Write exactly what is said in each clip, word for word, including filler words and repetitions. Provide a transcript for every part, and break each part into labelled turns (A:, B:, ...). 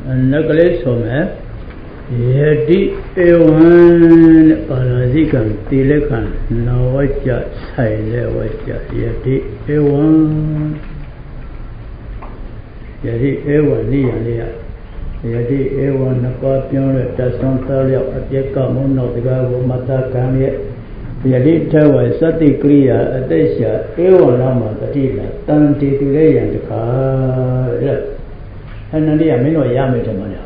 A: necklace from her. Yeti ewan parazikan tilekan nawaja saile waja yeti ewan yeti ewan ni ya yeti ewan napa pion le tason talya atyeka mono tiga go mata kamye yeti tawa sati kriya atesya ewan nama tatila tanti tule yan ka ya hanani ya meno ya me tamanya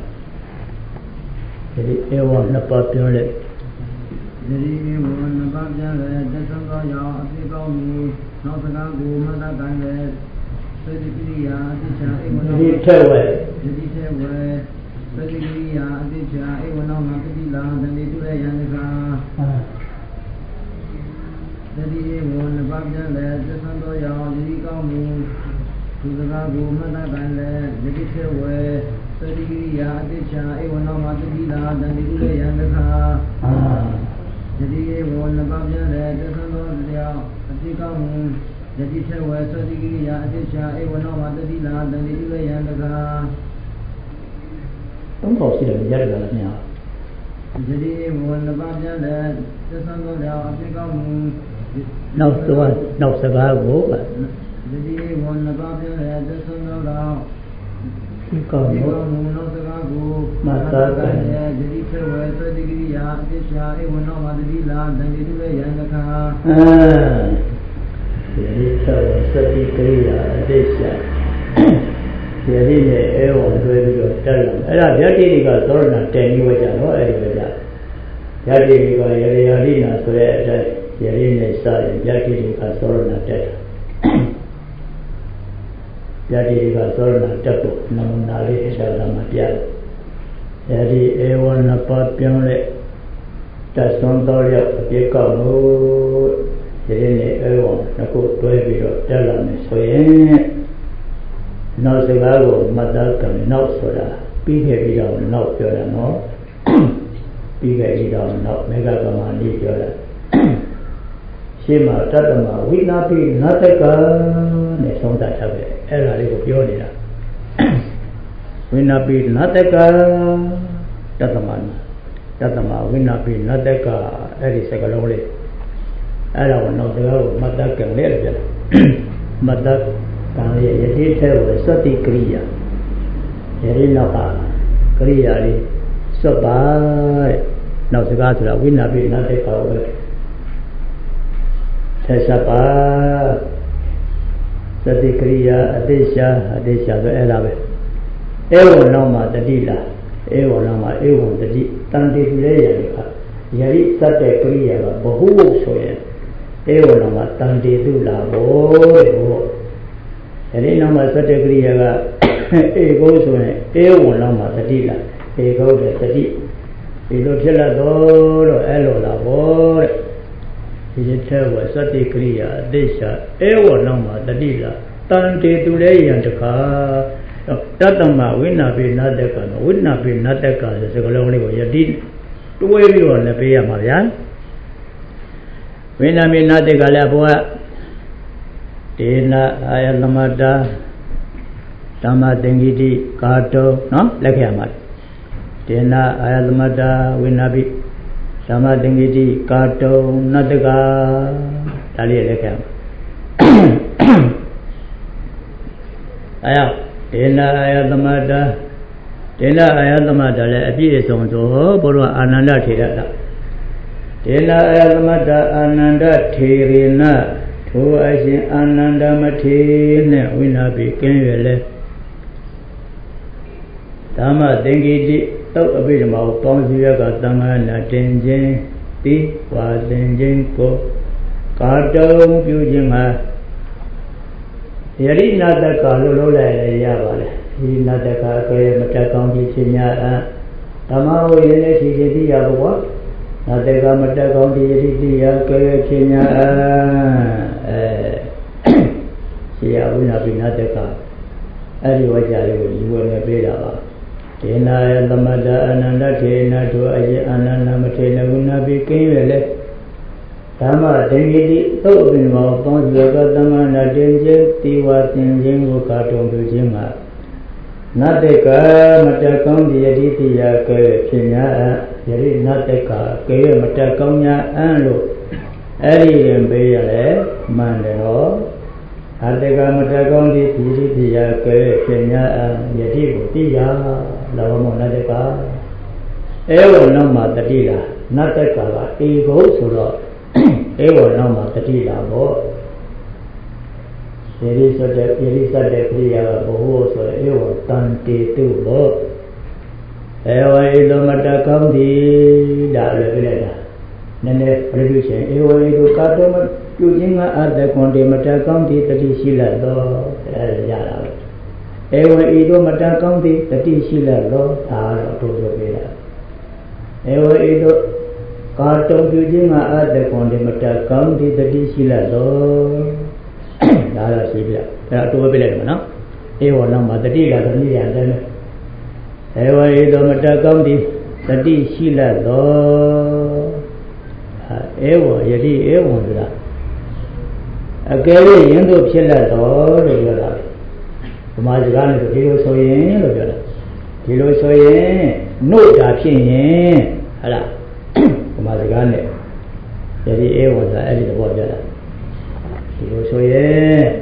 A: jadi ewan napa pion le
B: jadi ewan napa pion le tason talya atyeka mono no tiga go mata kamye jadi kriya atesya ewan
A: jadi tawa
B: jadi tawa sati kriya atesya ewan nama tatila tanti tule yan ka jadi ewan napa pion le tason talya atyeka mono no tiga go mata kamye jadi tawa sati kriya atesya ewan nama tatila tanti tule yan ka jadi ewan napa pion le tason talya atyeka mono jadi tawa sati kriya atesya ewan nama tatila tanti tule yan ka
A: không có gì để giải được nhỉ
B: jadi ewan napa pion le tason talya atyeka mono
A: nấutua nấu sả gỗ vậy
B: jadi ewan napa pion le tason talya
A: còn
B: mata jadi tawa sati kriya atesya ewan nama tatila tanti tule yan ka
A: jadi tawa sati kriya atesya jadi ne ewan doiပြီးတော့တက်လာအဲ့ဒါဗျာတိတွေကသောရဏတယ်ပြီးဝကြတော့အဲ့ဒီပဲဗျာဗျာတိတွေကရေရာလိနာဆိုတဲ့အတိုင်းရေရင်းနဲ့စရင်ဗျာတိတွေကသောရဏတက်တာဗျာတိတွေကသောရဏတက်ဖို့နမနာလေးအရှာလာမှာပြတယ်အဲ့ဒီအေဝနပပြောင်းလဲတဆွန်တော်ရောက်အပြေကောက်လို့ရေရင်းနဲ့အေဝနှစ်ခုတွဲပြီးတော့တက်လာမယ်ဆိုရင်နောက်စကားကိုမတ်သားကံနောက်ဆိုတာပြီးခဲ့ပြီးတော့နောက်ပြောတာနော်ပြီးခဲ့ပြီးတော့နောက်မေဃကမာနိပြောတာရှင်းမှာတတ္တမဝိနာပိနတကနဲ့ဆုံးတာထားပဲအဲ့ဒါလေးကိုပြောနေတာဝိနာပိနတကတတ္တမတတ္တမဝိနာပိနတကအဲ့ဒီစကားလုံးလေးအဲ့ဒါကိုနောက်စကားကိုမတ်သားကံလေးလို့ပြောတာမတ်သားကံရဲ့ယတိထဲကိုစတိကရိယာယတိနောက်ကကရိယာလေးစွတ်ပါတဲ့နောက်စကားဆိုတာဝိနာပိနတေကောပဲဆက်စပ်ပါစတိကရိယာအတိရှာအတိရှာဆိုအဲ့ဒါပဲဧဝံနောက်မှာတတိလာဧဝံနောက်မှာဧဝံတတိတန်တိလဲရတဲ့အခါယတိစက်တဲ့ကရိယာကဘဟုဆိုရင်ဧဝံနောက်မှာတန်တိတုလာဘောတဲ့ဟောအဲဒီနောက်မှာစက်တဲ့ကရိယာကဧကောဆိုရင်ဧဝံနောက်မှာတတိလာဧကောတဲ့တတိဒီလိုဖြစ်လာတော့တော့အဲ့လိုလာဘောတဲ့ဒီထဲဝစတိကရိယာအတိရှာဧဝံနောက်မှာတတိလာတန်တေသူလဲရန်တခါတတ္တမဝိနာပိနတကံဝိနာပိနတကဆိုစကလုံးလေးကိုယတိတွဲပြီးတော့လည်းပေးရမှာဗျာဝိနာပိနတကလည်းဘုရားဒေနာအာယသမတာဓမ္မသင်္ကိတိကာတောနော်လက်ခဲ့ရမှာဒေနာအာယသမတာဝိနာပိဓမ္မသင်္ကိတိကာတောနတကဒါလေးလက်ခဲ့ရမှာအဲယောဒေနာအာယသမတာဒေနာအာယသမတာလည်းအပြည့်အစုံဆိုဘုရားအာနန္ဒထေရတာဒေနာအာယသမတာအာနန္ဒထေရနထိုအရှင်အာနန္ဒမထေရနဲ့ဝိနာပိကင်းရလဲဓမ္မသင်္ကိတိသုတ်အဘိဓမ္မာကိုပေါင်းစည်းရကသံဃာနာတင်ခြင်းပြီးဝါသင်ခြင်းကိုကာတုံပြုခြင်းမှာယရိနာတကလို့လို့လိုက်ရရပါလေဒီနာတကအကဲမတက်ကောင်းကြီးခြင်းများအဓမ္မဝိရနဲ့ရှိခြင်းသိရဘုရားနာတကမတက်ကောင်းကြီးယရိတိယကဲခြင်းများအဲရှိရဝိနာပိနာတကအဲ့ဒီဝါကြလေးကိုယူဝယ်နေပေးတာပါဒေနာယသမတအနန္တထေနတို့အယေအာနန္ဒမထေရဝိနာပိကင်းရလေဓမ္မသင်္ကိတိသုတ်အပင်မောပေါင်းစည်းကသံဃာနာတင်ခြင်းတိဝါသင်ခြင်းကိုကာတုံပြုခြင်းမှာ Nateka matakong di yadi tiya ke pinya jadi nateka ke matakongnya anu eri rembe yale mandeno nateka matakong di yadi tiya ke pinya yadi tiya lawamo nateka ewo nama tadila nateka la ego suro ewo nama tadila bo Yeri sada yeri sada kriya boho so ewa tante tu bo ewa ido mata kamdi dah lebih dah nene production ewa ido kato mat kujinga ada konde mata kamdi tadi sila do ada jalan ewa ido mata kamdi tadi sila do ada tu tu bela ewa ido kato kujinga ada konde mata kamdi tadi sila do Dah sih bila, kalau tu bila mana? Ewa nama tadi dah tadi yang ada. Ewa itu macam kau di tadi sila do. Ewa jadi ewa tu lah. Akhirnya yang tu sila do lebih dah. Kemajuan itu kilo soye lebih dah. Kilo soye no dah piye, alah. Kemajuan ni. Jadi ewa tu ada tu buat dah. Kilo soye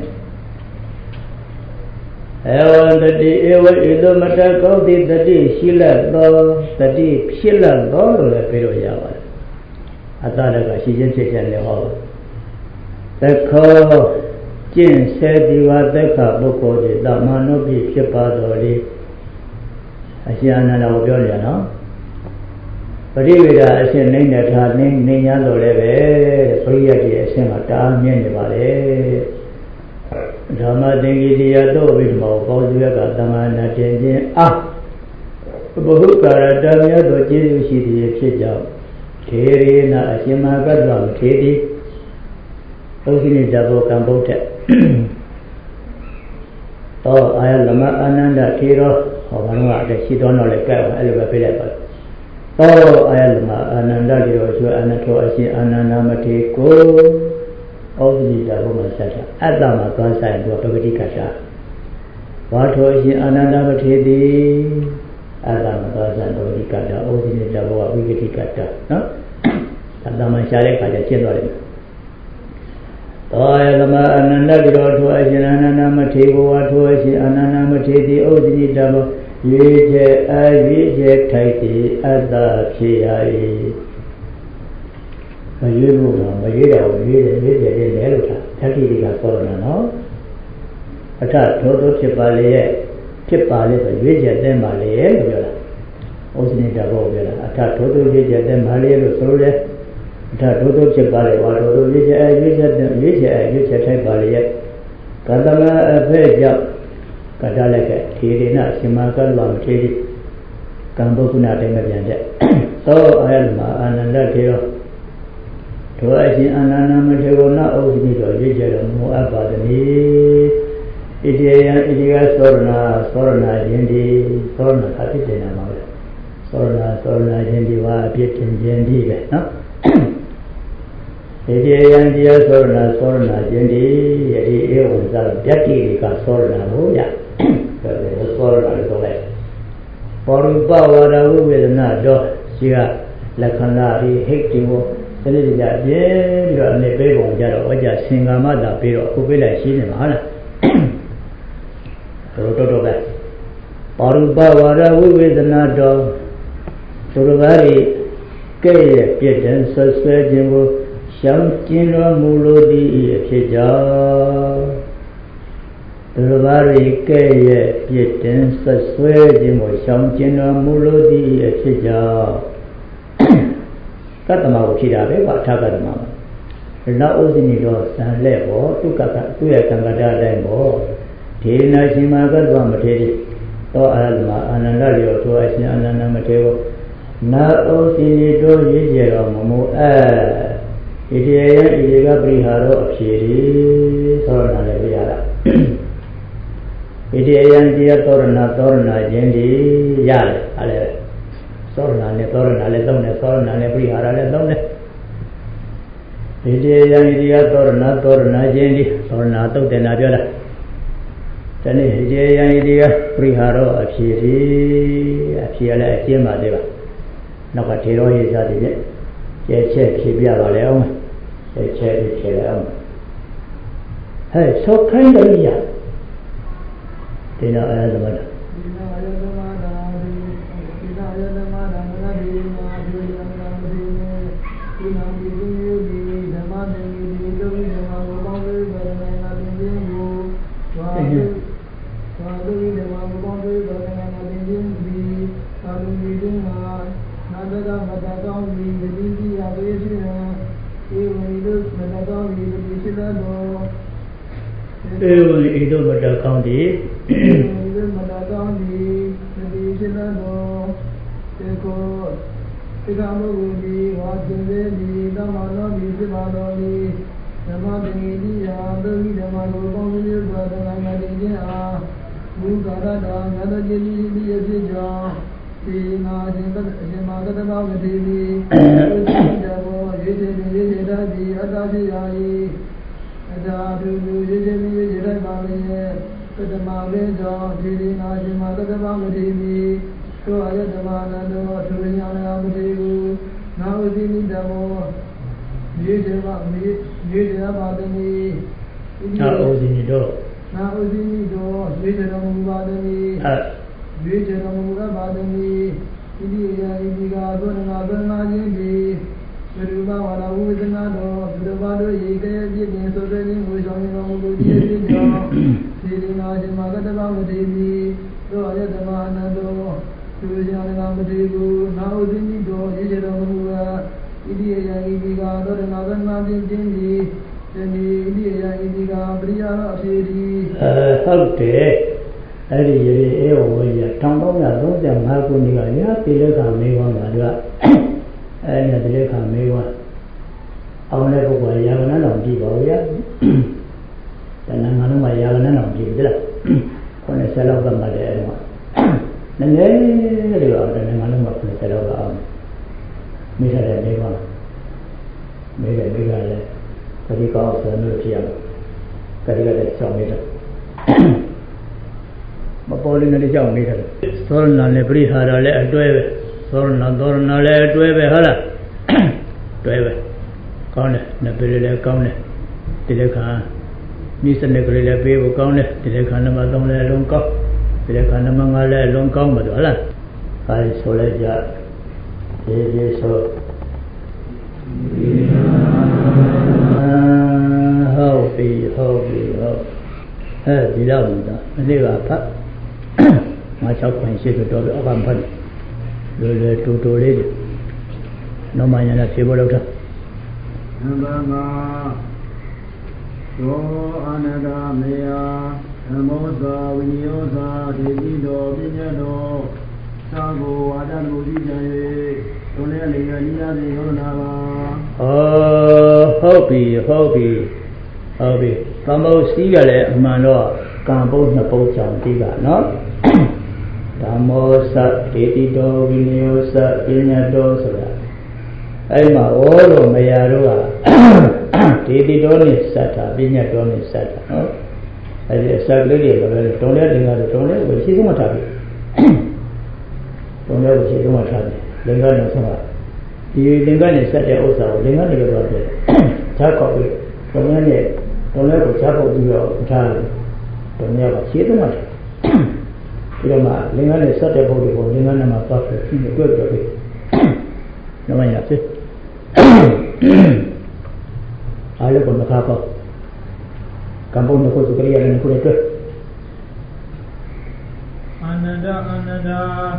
A: ewa tadi ewa itu mata kau di tadi sila do tadi sila do le pero ya wa ata da ka shi chin phit chan le ho takho chin se diwa takha bukko de tamano pi phit pa do le Asiananda ko pyo le no Pariveda asin nahi na tha nahi nahi nya lo le be pariya ji asin ma ta myen ne ba le Dhamma tengi diya to vidma ko paw suya ka tamana tin chin a bahu karata mya to jesu shi diye phit jaw the re na asin ma ka twa ma the ti Osini dabo kambodha to aya lama ananda thero ho ba no a shi to no le ka a lo ba phit le ba Oh ayalma ananda diro so anato asi ananda mate ko Audhi da boma sata adama twa sai do pagati kata Watho asi ananda mate di adama twa sai do pagati kata Audhi da boma pagati kata no adama share ka ja chin twa le To ayalma ananda diro so asi ananda mate ko watho asi ananda mate di Audhi da boma Yeje a yeje taiti ada kiyai Mayiru na mayira o yeje yeje de lelo ta thati di ka korona no Atha tho tho phit pa le ye phit pa le so yeje den ma le ye lo pyo la Osini da bo pyo la atha tho tho yeje den ma le lo so le atha tho tho phit pa le wa tho tho yeje a yeje den yeje a yeje thai pa le ye Kadama a phe ja Kata leke, thiri na simaka luam thiri Kambukuna tenga janda So ayalma ananda thiro To asin ananda mathego na osini to yejero mu abadani Idiya idiya sorna sorna jindi Sorna kati tena maula Sorna sorna jindi wa apitin jindi be no Idiya idiya sorna sorna jindi Yadi ewan zara byati ka sorna ho ya Sorna le tole Parupa wara uvedana do Siga lakhana ri hekti wo Tene di ja bien Biro ane pe bong jaro Oja singama da pero Kupila shi ne ma hala Roto to ba Parupa wara uvedana do Surubari Kaya pyetan saswe jimbo Sham chinwa mulo di Phit jaw Durvari kaya pyetan saswe jimo sham chinwa mulo di phit jaw Katama ko phit da be ba tha katama La osini do san le bo tu ka tu ya kangata dai bo The na shima ka twa ma the di To alma ananda liyo to asin ananda ma the bo Na osini do yeje ro mo a Idiya idiga priharo apshiri Sorna le prihara Idiya idiya torna torna jendi Yale ale Sorna le torna le domne Sorna le prihara le domne Idiya idiya torna torna jendi Torna tuk tena pyola 这里这样一个配合了啊，皮皮啊皮来接嘛对吧？那个提了一下这边，这切皮边了了嘛，这切皮切了嘛，哎，少看了一样，对了，哎，怎么的？เอวอิโดมตะကောင်းတိเอวอิโดมตะကောင်းတိသတိရှိလသောတေကိုသိက္ခာပုဂ္ဂိုလ်ဒီဝါကျင်စေဒီတမ္မာနောဒီဖြစ်ပါတော်ဒီဓမ္မတငိတိယသုတိဓမ္မကိုပေါင်းစည်းစွာသံဃာများတင်ခြင်းအားဘုကာရတာငါတို့ကြည်ဒီဒီဖြစ်ကြောင်းဒီနာခြင်းအရှင်မာကတ္တဗဝတိဒီသုတိဓမ္မောရေစေတိရေစေတတိအတ္တဖြစ်ရာ၏အတာဒုဒုရေစေတိရေစေတပါလျက်ပတမဘေသောဒီဒီနာရှင်မာကတ္တဗဝတိဒီသောအယတမနန္တောသူဉာဏမတိကုနာဝစီနိဓမ္မောမြေဇဝမြေမြေဇဝပါတမိနာဝစီနိတောနာဝစီနိတောမြေဇဝမူပါတမိအဲမြေဇဝမူရပါတမိဣတိယဣတိကာသောနာသနာခြင်းဒီဘုရားဝါဒဝိသနာတော်ဘုရားဘာတို့ရေကဲပြည့်တင်ဆိုတဲ့ခြင်းကိုဆောင်ရတော်မူလို့ဒီဖြစ်ကြောင်းဒီဒီနာရှင်မာကတ္တဗဝတိမိသောအယတမအနန္တောသူဉာဏမတိကုနာဝစီနိတောရေဇဝမူရဣတိယဣတိကာသောနာသနာခြင်းခြင်းဒီဒီဣတိယဣတိကာပရိယာအဖြေဒီအဲဟုတ်တယ်အဲ့ဒီရေအေဝဝေယတစ်ထောင်သုံးရာသုံးဆယ်ငါးခုနှစ်ကရာတိလက္ခမေဝံကတို့အဲ့ဒီတိလက္ခမေဝံအောင်တဲ့ပုဂ္ဂိုလ်ရာဂဏတော်ကြည့်ပါဦးရတဏ္ဍာငါလုံးမှာရာဂဏတော်ကြည့်ပြီလားခေါင်းနဲ့လောက်ကမှလည်းအဲ့တော့နည်းနည်းလေးတော့တဏ္ဍာငါလုံးမှာခေါင်းနဲ့လောက်ကအောင်မိထားတဲ့မေဝံမေကမေကလည်းပရိကောက်ဆိုလို့ဖြစ်ရမှာကတိကတည်းကဆောင်နေတာမပေါ်လင်းတဲ့ကြောင့်နေတယ်သောရဏနဲ့ပရိဟာရလည်းအတွဲပဲသောရဏသောရဏလည်းအတွဲပဲဟုတ်လားတွဲပဲကောင်းတယ်နှစ်ပေလည်းကောင်းတယ်ဒီလက်ခံမိစနစ်ကလေးလည်းပေးဖို့ကောင်းတယ်ဒီလက်ခံနံပါတ်သုံးလည်းအလုံးကောင်းဒီလက်ခံနံပါတ်ငါလည်းအလုံးကောင်းပါတော့ဟုတ်လားအဲဆိုလိုက်ကြဒီဒီဆိုဟုတ်ပြီဟုတ်ပြီဟုတ်အဲဒီတော့ဒီနေ့ကဖတ်ငါ၆ခွင့်ရှိတော့တော့အကံဖတ်လွယ်လွယ်တူတူလေးနော်မညာနဲ့ဖြေဖို့လောက်တာနံပါတ်ငါသောအနန္တမေယဓမ္မောသာဝိညောသာဒေတိတော်ပညာတော်သာကိုဝါဒမူတိကြံ၍သုံးလျလေးရနိယတိဟောနာပါဟောဟုတ်ပြီဟုတ်ပြီဟုတ်ပြီသမုတ်စည်းကလည်းအမှန်တော့ကံပုတ်နှစ်ပုတ်ကြောင့်ဒီကနော်ဓမ္မောသဒေတိတောဝိနယောသပညာတော်ဆိုတာအဲ့မှာဝေါ်လို့မရတော့ကဒေတိတော်နဲ့စက်တာပညာတော်နဲ့စက်တာနော်အဲ့ဒီအစက်ကလေးတွေလည်းတုံးတဲ့တင်ကတော့တုံးတဲ့ကိုရှင်းဆုံးမထားဘူးတုံးတဲ့ကိုရှင်းဆုံးမထားတယ်လင်္ကာနဲ့ဆုံးတာဒီလင်္ကာနဲ့စက်တဲ့ဥစ္စာကိုလင်္ကာနဲ့ကတော့ပြတယ်ဈာကောက်ပြီးတုံးတဲ့နဲ့တုံးတဲ့ကိုဈာပုတ်ပြီးတော့ထားတယ်တုံးတဲ့ကရှင်းဆုံးမထားဒီတော့မှလင်္ကာနဲ့ဆက်တဲ့ပုဂ္ဂိုလ်ကိုလင်္ကာနဲ့မှသွားပြီးရှင်းတွေ့တွေ့ပြီ။နမရဖြစ်။အားလုံးကမခါပေါ့။ကံပုံတစ်ခုစကရိယာနဲ့ခုနဲ့တွေ့။အာနန္ဒအာနန္ဒ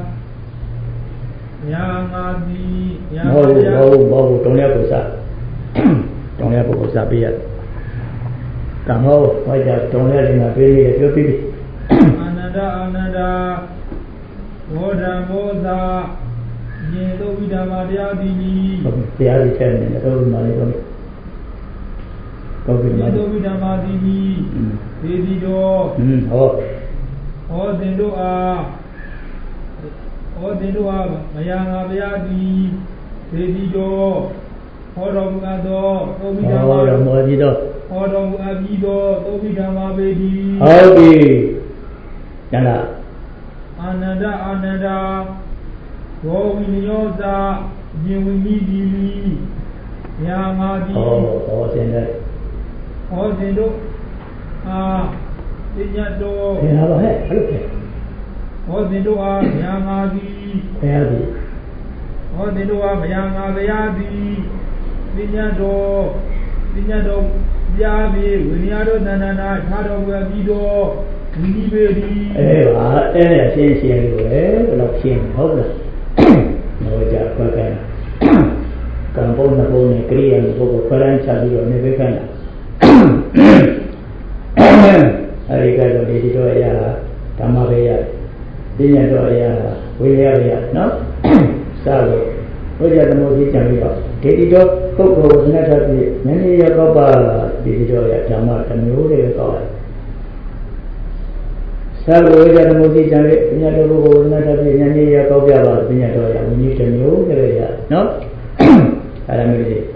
A: ယာငါတိယာမယဘောဘောတုံးရပု္ပ္ပစာတုံးရပု္ပ္ပစာပြရတယ်။ကံဟောဟောကြတုံးရလင်္ကာပြေးပြီးပြောပြီးပြီ။အာနန္ဒအာနန္ဒဘောဓံဘောသာယေတုဝိဓမ္မာတရားတိတရားဒီချက်နဲ့တော့မှလည်းတော့တော့ဒီမှာယေတုဝိဓမ္မာတိဒေဒီတော်ဟောဟောတင်တို့အားဟောတင်တို့အားမယာငါဘုရားတိဒေဒီတော်ဟောတော်မူအပ်သောသုဝိဓမ္မာဟောတော်မူအပ်သောဟောတော်မူအပ်ပြီးသောသုဝိဓမ္မာပေတိဟုတ်ပြီကျန်တာ
B: အာနန္ဒအာနန္ဒဘောဝိနယောဇာယေဝိနိတိညာငါတိ
A: ဟောဟောစင်တဲ့
B: ဟောစဉ်တို့အာပညာတော်
A: ဘယ်ဟာပါဟဲ့အဲ့လိုဖြစ်
B: ဟောစဉ်တို့အားညာငါတိ
A: ဘယ်ဟာဒီ
B: ဟောစဉ်တို့အားညာငါဗျာတိပညာတော်ပညာတော်ပြာပြီဝိညာဉ်တို့သဏ္ဍာန်ထားတော်ဝယ်ပြီးတော့ဝိနိပေတိ
A: အေးပါအဲ့ဒါရှင်းရှင်းလို့ပဲဘယ်လောက်ရှင်းဟုတ်လားတော့ကြခွဲခိုင်းကံပုံနှစ်ပုံနဲ့ကရိယာနှစ်ပုံကိုခွဲရမ်းချပြီးတော့နေပေးခိုင်းတာအဲဒီကတော့ဒီတော့အရာဓမ္မပဲရတယ်ပညာတော်အရာဝိရိယပဲရနော်စလို့ဘုရားသမုဒ္ဒေကြံပြီးတော့ဒီဒီတော့ပုဂ္ဂိုလ်ဝိနထပြည့်ဉာဏ်ရကောပါဒီဒီတော့ရဓမ္မတစ်မျိုးလေးပဲကောက်တယ်သဘောဝိဇ္ဇာသမုဒ္ဒေကြံပြီးပညာတော်ပုဂ္ဂိုလ်ဝိနထပြည့်ဉာဏ်ရကောက်ပြပါပညာတော်ရဝိနည်းတစ်မျိုးလေးပဲရနော်အဲ့ဒါမျိုးလေး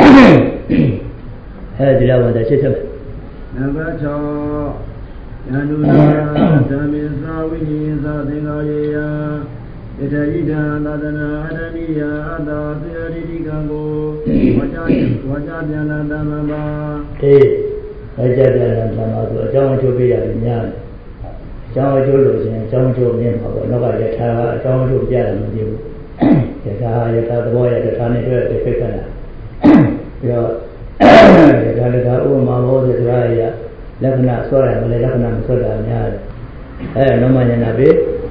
A: အဲဒီလောက်တော့ရှင်းချက်
B: နံပါတ်၆ယန္တုနာဓမ္မေသာဝိနည်းသာသင်္ဃာယေယယထဣဒံသာသနာအရဏိယအတ္တသေရိတိကံကိုဝါကြဝါကြပြန်လာတမ္မာပါ
A: အေးဝါကြပြန်လာတမ္မာဆိုအကြောင်းအကျိုးပေးရတယ်များတယ်အကြောင်းအကျိုးလို့ရှင်အကြောင်းအကျိုးမြင်မှာပေါ့နောက်ကယထာကအကြောင်းအကျိုးပြရတယ်မကြည့်ဘူးယထာယထာသဘောရယထာနဲ့တွေ့တဲ့ဖိတ်ခဏပြီးတော့ယထာလည်းဥပမာဘောစကားရလက္ခဏာဆွဲရတယ်မလဲလက္ခဏာမဆွဲတာများတယ်အဲနောမညာနာပဲ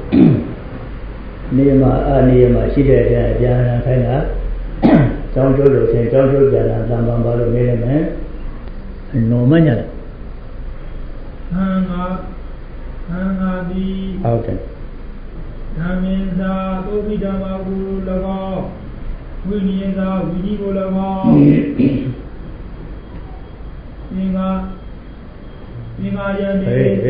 A: နေမှာအာနေမှာရှိတဲ့အတိုင်းအပြန်အလှန်ခိုင်းတာကျောင်းကျိုးလို့ရှင်ကျောင်းကျိုးပြန်လာတန်ပန်ပါလို့မေးလိုက်မယ်နောမညာ
B: ဟံငါဟံငါဒီ
A: ဟုတ်တယ်
B: ဓမ္မေသာသုဘိဓမ္မာကို၎င်းဝိနည်းသာဝိနည်းကို၎င်းသင်္ဃာသင်္ဃာယံဒီသ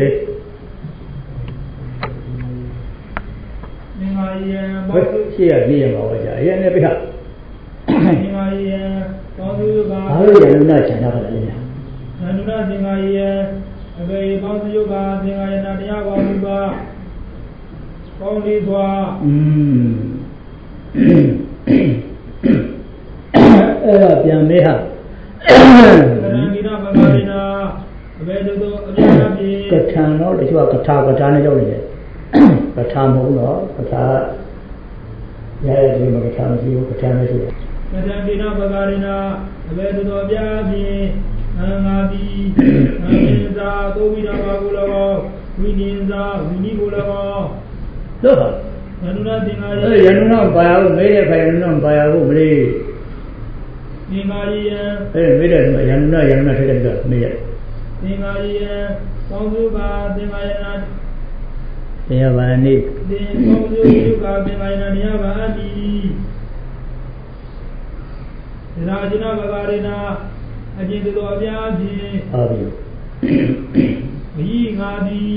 B: င်္ဃာယံ
A: ဘာလို့ရှိရနေရမှာဝကြအရင်လည်းပြသ
B: င်္ဃာယံသောသူကဘာ
A: လို့ယန္တုနာခြံထားတာလဲ
B: ယန္တုနာသင်္ဃာယံအဘေပေါင်းစုယုကသင်္ဃာယနာတရားပါမှုပါကောင်းလေးစွာ
A: อืมအဲ့ဒါပြန်မေးဟာ
B: ကရဏိနာပဂရိနာအဘေတုသောအပြာပြေ
A: ကထံတော့တချို့ကကထာကထာနဲ့ရောက်နေတယ်ကထာမဟုတ်တော့ကထာရရဒီမှာကထာမရှိဘူးကထာနဲ့ရှိတယ်
B: ကထံကိနာပဂရိနာအဘေတုသောအပြာပြေအံငါတိအံဉ္စာသောဝိဓမ္မာကို၎င်းဝိနည်းသာဝိနည်းကို၎င်း
A: လို့ဟာ
B: ယန္တုနာသင်္ဃာယ
A: ယန္တုနာဘာယာလို့မေးတဲ့ခါယန္တုနာဘာယာလို့မလေး
B: သင်္ဃာယံ
A: အဲမေးတယ်ယန္တုနာယန္တုနာထည့်တယ်ကမေးရ
B: သင်္ဃာယံပေါင်းစုကသင်္ဃာယနာ
A: တရားဘာနိ
B: သင်ပေါင်းစုယုကသင်္ဃာယနာတရားဘာနိဒါဇနာဘဂရိနာအကျဉ်းတော်အပြားဖြင့်
A: ဟုတ်ပြီ
B: မီးငါသည်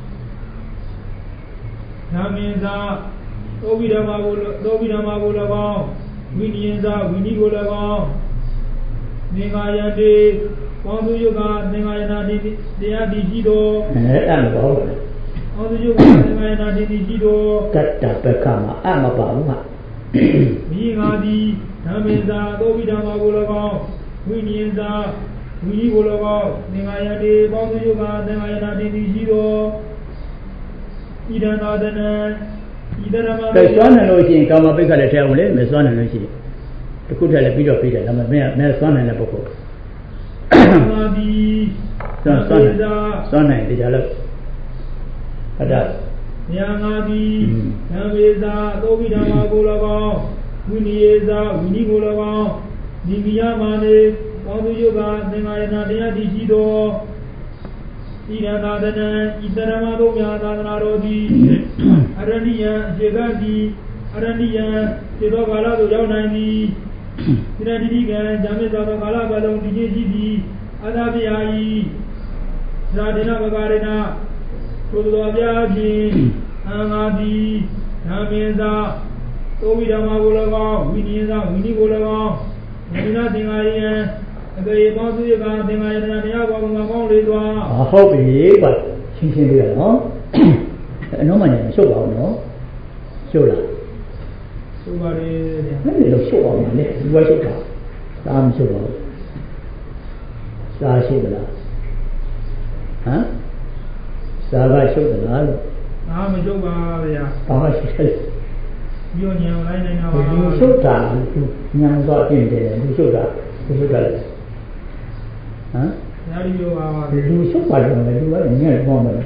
B: နာမင်းသာသောဘိဓမ္မာကိုသောဘိဓမ္မာကို၎င်းဝိနည်းသာဝိနည်းကို၎င်းသင်္ဃာယတေပေါင်းစုယုကသင်္ဃာယနာတိတရားတည်ရှိတော်
A: အဲအဲ့မပေါ့
B: ပေါင်းစုယုကသင်္ဃာယနာတိတည်ရှိတော်
A: ကတ္တပက္ခမှာအမပါဘူးဟာ
B: မီးငါသည်နာမင်းသာသောဘိဓမ္မာကို၎င်းဝိနည်းသာဝိနည်းကို၎င်းသင်္ဃာယတေပေါင်းစုယုကသင်္ဃာယနာတိတည်ရှိတော်ဣဒံသာသနံဣဒရမ
A: ကဲစွမ်းနိုင်လို့ရှိရင်ကာမပိဋကလည်းထဲအောင်လေမစွမ်းနိုင်လို့ရှိရင်တခုတည်းလည်းပြီးတော့ပြီးတယ်ဒါမှမင်းမဲစွမ်းနိုင်တဲ့ပုဂ္ဂိုလ်
B: သာဒီ
A: စွမ်းစွမ်းစွမ်းနိုင်တရားလို့အတ္တ
B: ညာငါဒီသံဝေသာသောဘိဓမ္မာကို၎င်းဝိနည်းသာဝိနည်းကို၎င်းဒီမိယမာနေပေါင်းစုယုကသင်္ဃာယနာတရားတည်ရှိတော်ဣဒံသာသနံဣတရမတို့များသာသနာတော်သည်အရဏိယံအခြေခံသည်အရဏိယံခြေတော်ကာလသို့ရောက်နိုင်သည်သရတိတိကံဇာမေသာသောကာလပတ်လုံးတည်ရှိသည်အတ္တပြာယီဇာတိနာဘဂရဏထိုသောအပြာဖြင့်အံငါသည်ဓမ္မေသာသောဝိဓမ္မာကို၎င်းဝိနည်းသာဝိနည်းကို၎င်းဝိနာသင်္ဃာယံအကေပေါင်းစုရကသင်္ဃာယတနာတရားပေါ်မှာကောင်းလေစွာ
A: ဟုတ်ပြီပါရှင်းရှင်းပြရနော်အနောမညာရှုပ်ပါအောင်နော်ရှုပ်လား
B: ရှုပ်ပါလေဗျာ
A: အဲ့ဒီလိုရှုပ်အောင်လေဒီဘက်ရှုပ်တာဒါမှရှုပ်ပါဘူးစာရှုပ်လားဟမ်စာကရှုပ်သလားလို့
B: အာမရှုပ်ပါဗျာ
A: ဘာမှရှုပ်တယ်
B: ညညံလိုက်နေတာပါ
A: ဒီရှုပ်တာညံသွားပြင်တယ်ဒီရှုပ်တာဒီရှုပ်တာဟမ်
B: ညာဒီလိုပါပါ
A: ဒီရှုပ်ပါတယ်လေဒီကညံ့သွားမယ်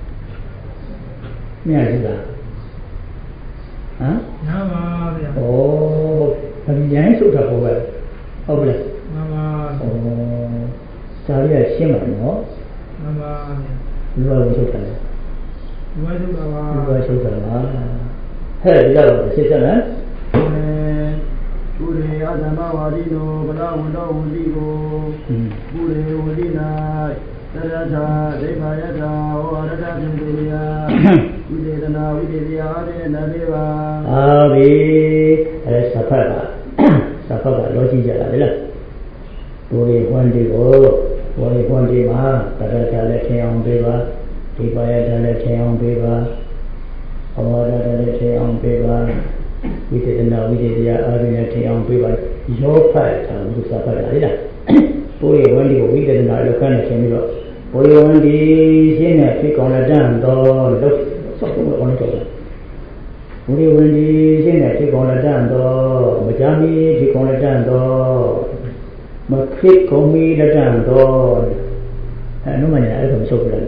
A: ညံ့ကြတာဟမ်
B: ညာပါဗျာ
A: ဩဘာညံ့ရှုပ်တာပေါ့ပဲဟုတ်ပြီ
B: မှန်ပါ
A: ဩစာရရှင်းပါနော်
B: မှန်ပါဗျာ
A: ဒီလိုရှုပ်တယ်
B: ဒီလိုရှုပ်တာပါ
A: ဒီလိုရှုပ်တာပါဟဲ့ဒီကတော့ရှင်းစမ်းမယ်
B: ပုရိယသမဝါဒီနောဗလဝန္တောဝတိကိုပုရိယဝတိနာသရထာဒိဗ္ဗယထာဝရတသင်္တေယဝိဒေသနာဝိဒေယအားဖြင့်နာမေပါ
A: အာဘီအဲစဖတ်ကစဖတ်ကလောကြည့်ကြတာလေလားပုရိယဝန္တိကိုပုရိယဝန္တိမှာသရထာလည်းထင်အောင်ပေးပါဒိဗ္ဗယထာလည်းထင်အောင်ပေးပါဩဝါဒလည်းထင်အောင်ပေးပါဝိသေသနာဝိသေတရားအားဖြင့်ထင်အောင်ပေးပါရောဖတ်တာဘုရားဖတ်တာလေလားပုရိယဝန္တိကိုဝိသေသနာလောက်ခနဲ့ထင်ပြီးတော့ပုရိယဝန္တိရှင်းတဲ့ဖြစ်ကောင်းလက်တန်းတော့လို့ဆောက်ဖို့ကောင်းတယ်ပုရိယဝန္တိရှင်းတဲ့ဖြစ်ကောင်းလက်တန်းတော့မကြမီဖြစ်ကောင်းလက်တန်းတော့မဖြစ်ကောင်းမီလက်တန်းတော့အဲနုမညာအဲ့ဒါမရှုပ်ဘူးလားဟမ်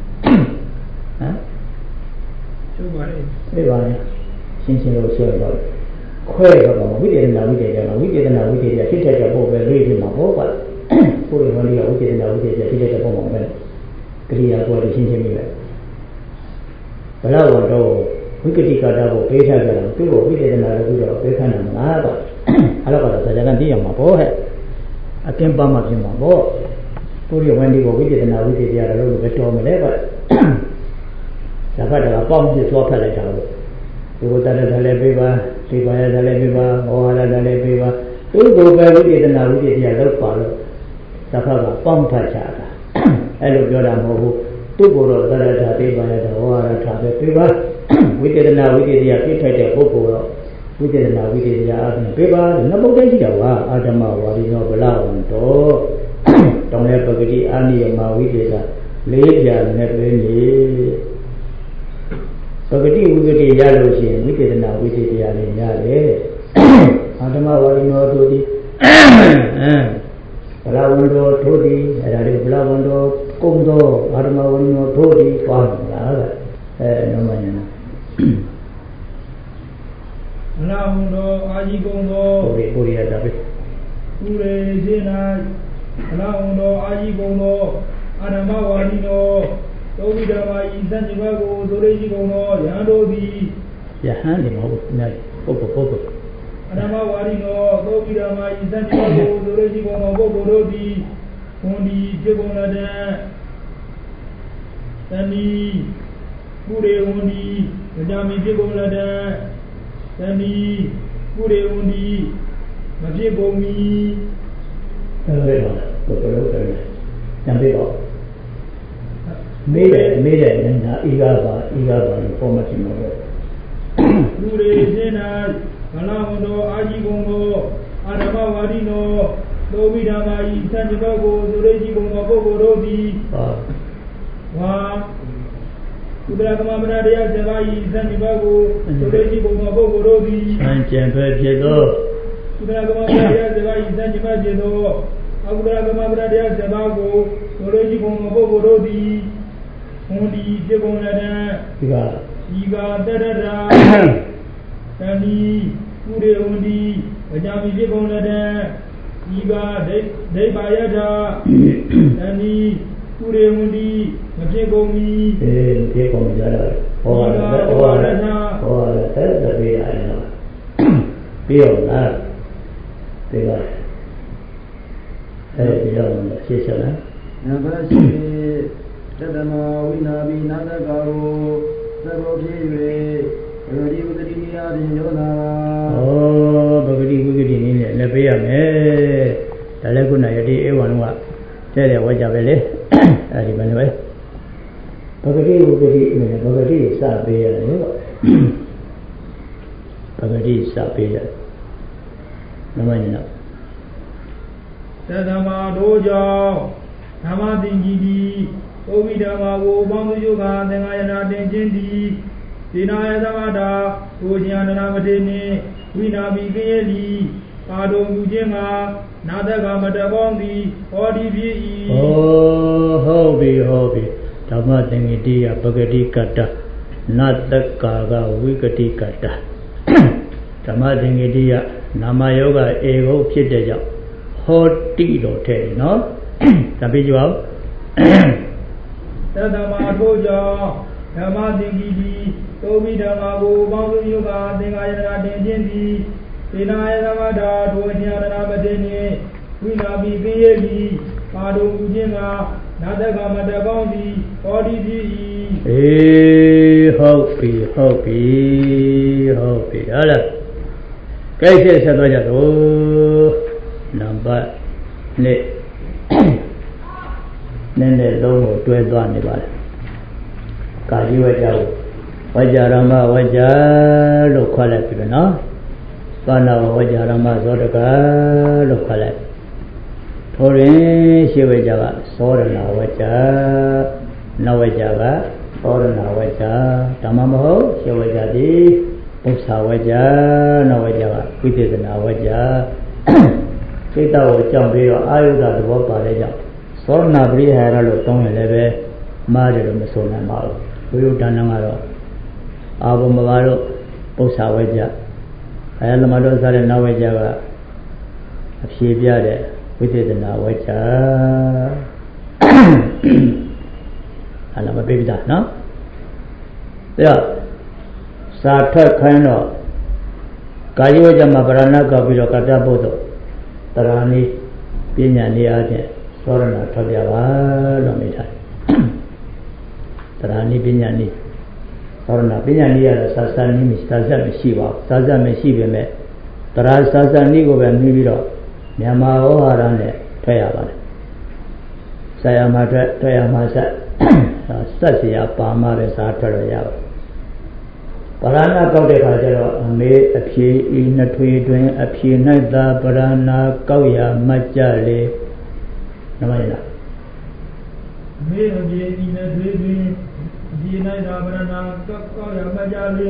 B: ရှုပ်ပါလေ
A: ပြေးပါလေရှင်းရှင်းလို့ဆွဲတော့ခွဲတော့ဝိသေသနာဝိသေတရားဝိသေသနာဝိသေတရားဖြစ်တဲ့ကြောင့်ပို့ပဲလေးဖြစ်မှာပေါ့ကွာပုရိဝန္တိကဝိသေသနာဝိသေတရားဖြစ်တဲ့ကြောင့်ပို့မှာပဲကရိယာပေါ်ရှင်းရှင်းပြီးပဲဘလဝန္တောဝိကတိကာတာကိုပေးထားကြတယ်သူ့ကိုဝိသေသနာလို့ပြီးတော့ပေးခန့်တာမလားကွာအဲ့တော့ကတော့ဆရာကသိရမှာပေါ့ဟဲ့အကင်းပါမှပြင်မှာပေါ့ပုရိဝန္တိကိုဝိသေသနာဝိသေတရားလို့ပဲတော်မလဲကွာဇာဖတ်တာပေါင်းပြသွားဖတ်လိုက်တာလို့ဒီကိုတရထလည်းပေးပါဒီပါရထလည်းပေးပါဟောရထလည်းပေးပါသူ့ကိုပဲဝိသေသနာဝိသေတရားလောက်ပါလို့ဇာဖတ်ကပေါင်းဖတ်ချတာအဲ့လိုပြောတာမဟုတ်ဘူးသူ့ကိုယ်တော့တရထပေးပါရထဟောရထပဲပေးပါဝိသေသနာဝိသေတရားပြည့်ထိုက်တဲ့ပုဂ္ဂိုလ်တော့ဝိသေသနာဝိသေတရားအပြင်ပေးပါနဘုတ်တိုင်းရှိတာပါအာဓမ္မဝါဒီနောဗလဝန္တောတောင်းတဲ့ပဂတိအာနိယမဝိသေသလေးပြာနဲ့ပဲနေပဂတိဝိကတိရလို့ရှိရင်ဝိသေသနာဝိသေတရားလေးရတယ်အာဓမ္မဝါဒီနောတို့ဒီဗလဝန္တောတို့ဒီအဲ့ဒါလေးဗလဝန္တောကုံသောအာဓမ္မဝါဒီနောတို့ဒီပါလာတယ်အဲနောမညာ
B: ဗလဝန္တောအာကြီးကုံသော
A: ပုရိပုရိယတာပဲ
B: ပုရိစေနာဗလဝန္တောအာကြီးကုံသောအာဓမ္မဝါဒီနောသောဝိဓမ္မာဤသံဃာကိုသိုရိရှိကုန်သောယဟန်တို့သည်
A: ယဟန်တွေမဟုတ်ဘူးနာပုဂ္ဂိုလ်ပုဂ္ဂိုလ်
B: အနမဝါရီနောသောဝိဓမ္မာဤသံဃာကိုသိုရိရှိကုန်သောပုဂ္ဂိုလ်တို့သည်ဘုံဒီဖြစ်ကုန်တဲ့တဏီပုရိဝန္ဒီမကြမီဖြစ်ကုန်တဲ့တဏီပုရိဝန္ဒီမဖြစ်ကုန်မီ
A: အဲ့ဒါတော့ဘယ်လိုလဲညံပေးတော့မေးတယ်မေးတယ်ညာဤကပါဤကပါလို့ပေါ်မတင်တော့
B: လူတွေရှင်းနာဗလာဝန္တောအာကြီးကုံသောအာဓမ္မဝါဒီနောသောဝိဓမ္မာဤသံဃာကိုသိုရိရှိကုန်သောပုဂ္ဂိုလ်တို့သည်ဝါကုသလကမမနာတရားစေပါဤသံဃာကိုသိုရိရှိကုန်သောပုဂ္ဂိုလ်တို့သည်
A: ဆံကျင်ပဲဖြစ်သော
B: ကုသလကမမနာတရားစေပါဤသံဃာဖြစ်သောအကုသလကမမနာတရားစေပါကိုသိုရိရှိကုန်သောပုဂ္ဂိုလ်တို့သည်ဟွန်ဒီဖြစ်ကုန်တဲ့
A: ဒီက
B: ဒီကတရရာတဏီပုရိဝန္ဒီအကြမီဖြစ်ကုန်တဲ့ဒီကဒိဒိဗ္ဗယထာတဏီပုရိဝန္ဒီမဖြစ်ကုန်မီ
A: အေးဖြစ်ကုန်ကြတော့ဟောရတယ်ဟောရတယ်ဟောရတယ်တပည့်ရအောင်ပြီးတော့လားဒီကအဲဒီတော့ရှင်းချက်လား
B: နံပါတ်ရှိတတမဝိနာဘိနာတကာကိုသဘောဖြစ်၍ဘဂတိဝိကတိများဖြင့်ရောနာ
A: ဩဘဂတိဝိကတိနည်းနဲ့လည်းပေးရမယ်ဒါလည်းခုနယတိဧဝံကတဲ့တဲ့ဝါကြပဲလေအဲဒီဘယ်လိုပဲဘဂတိဝဂတိအနေနဲ့ဘဂတိစပေးရတယ်ပေါ့ဘဂတိစပေးရတယ်နမညနာ
B: သတ္တမတို့ကြောင့်ဓမ္မသင်္ကြည်တိသောဝိဓမ္မာကိုပေါင်းစုယုခာသင်္ဃာယနာတင်ခြင်းသည်ဒီနာယသမတာကိုဉာဏနာမထေနှင့်ဝိနာမိကင်းရလီပါတော်မူခြင်းမှာနာတကမတပေါင်းသည်ဟောဒီဖြစ်၏
A: ဩဟုတ်ပြီဟုတ်ပြီဓမ္မသင်္ကေတိယပဂတိကတ္တနတကာကဝိကတိကတ္တဓမ္မသင်္ကေတိယနာမယောဂဧကုဖြစ်တဲ့ကြောင့်ဟောတိတော်ထဲနော်ဒါပြကြအောင်
B: သတ္တမထို့ကြောင့်ဓမ္မသင်္ကေတိသောဝိဓမ္မာကိုပေါင်းစုယုခာသင်္ဃာယနာတင်ခြင်းသည်သေနာယသမတာထိုဉာဏနာမထေနှင့်ဝိနာမိကင်းရလီပါတော်မူခြင်းမှာနာတကမတပေါင်းသည်ဟောဒီဖြစ်၏
A: အေးဟုတ်ပြီဟုတ်ပြီဟုတ်ပြီဟုတ်လားကြိုက်ဆက်ဆက်သွားကြတော့နံပါတ်နှစ်နည်းနည်းလုံးကိုတွဲသွားနေပါလေကာကြီးဝကြကိုဝကြရမဝကြလို့ခေါ်လိုက်ပြီနော်ပါဏဝကြရမဇောတကလို့ခေါ်လိုက်ထိုတွင်ရှိဝကြကသောရဏဝကြနဝကြကသောရဏဝကြဓမ္မမဟုတ်ရှိဝကြသည်ဥစ္စာဝကြနဝကြကဝိသေသနာဝကြစိတ်တော်ကိုကြောင့်ပြီးတော့အာယုဒသဘောပါတဲ့ကြောင့်သောရဏပရိဟာရလို့တောင်းရင်လည်းပဲမှားတယ်လို့မဆိုနိုင်ပါဘူးဘုရားတဏ္ဍာကတော့အာဘုမဘာတို့ဥစ္စာဝကြအဲလမတော်စားတဲ့နဝကြကအဖြေပြတဲ့ဝိသေသနာဝကြအဲ့ဒါမပြပြတာနော်ဒါစာထွက်ခိုင်းတော့ကာယဝကြမှာပရဏကောက်ပြီးတော့ကတ္တဘုဒ္ဓတရာနိပညာနည်းအားဖြင့်သောရဏထွက်ပြပါလို့မိထားတရာနိပညာနည်းသောရဏပညာနည်းရတော့စာစနည်းမရှိစာစမရှိပါဘူးစာစမရှိပေမဲ့တရာစာစနည်းကိုပဲမြည်ပြီးတော့မြန်မာဩဟာရနဲ့ထွက်ရပါတယ်ဆရာမထွက်ထွက်ရမှာဆက်ဆက်เสียပါမှပဲစာထွက်လို့ရပါတယ်ပရဏကောက်တဲ့ခါကျတော့အမေအဖြေဤနှစ်ထွေတွင်အဖြေ၌သာပရဏကောက်ရမှတ်ကြလေနမရလား
B: အမေအဖြေဤနှစ်ထွေတွင်အဖြေ၌သာပရဏကောက်ကောက်ရမှတ်ကြလေ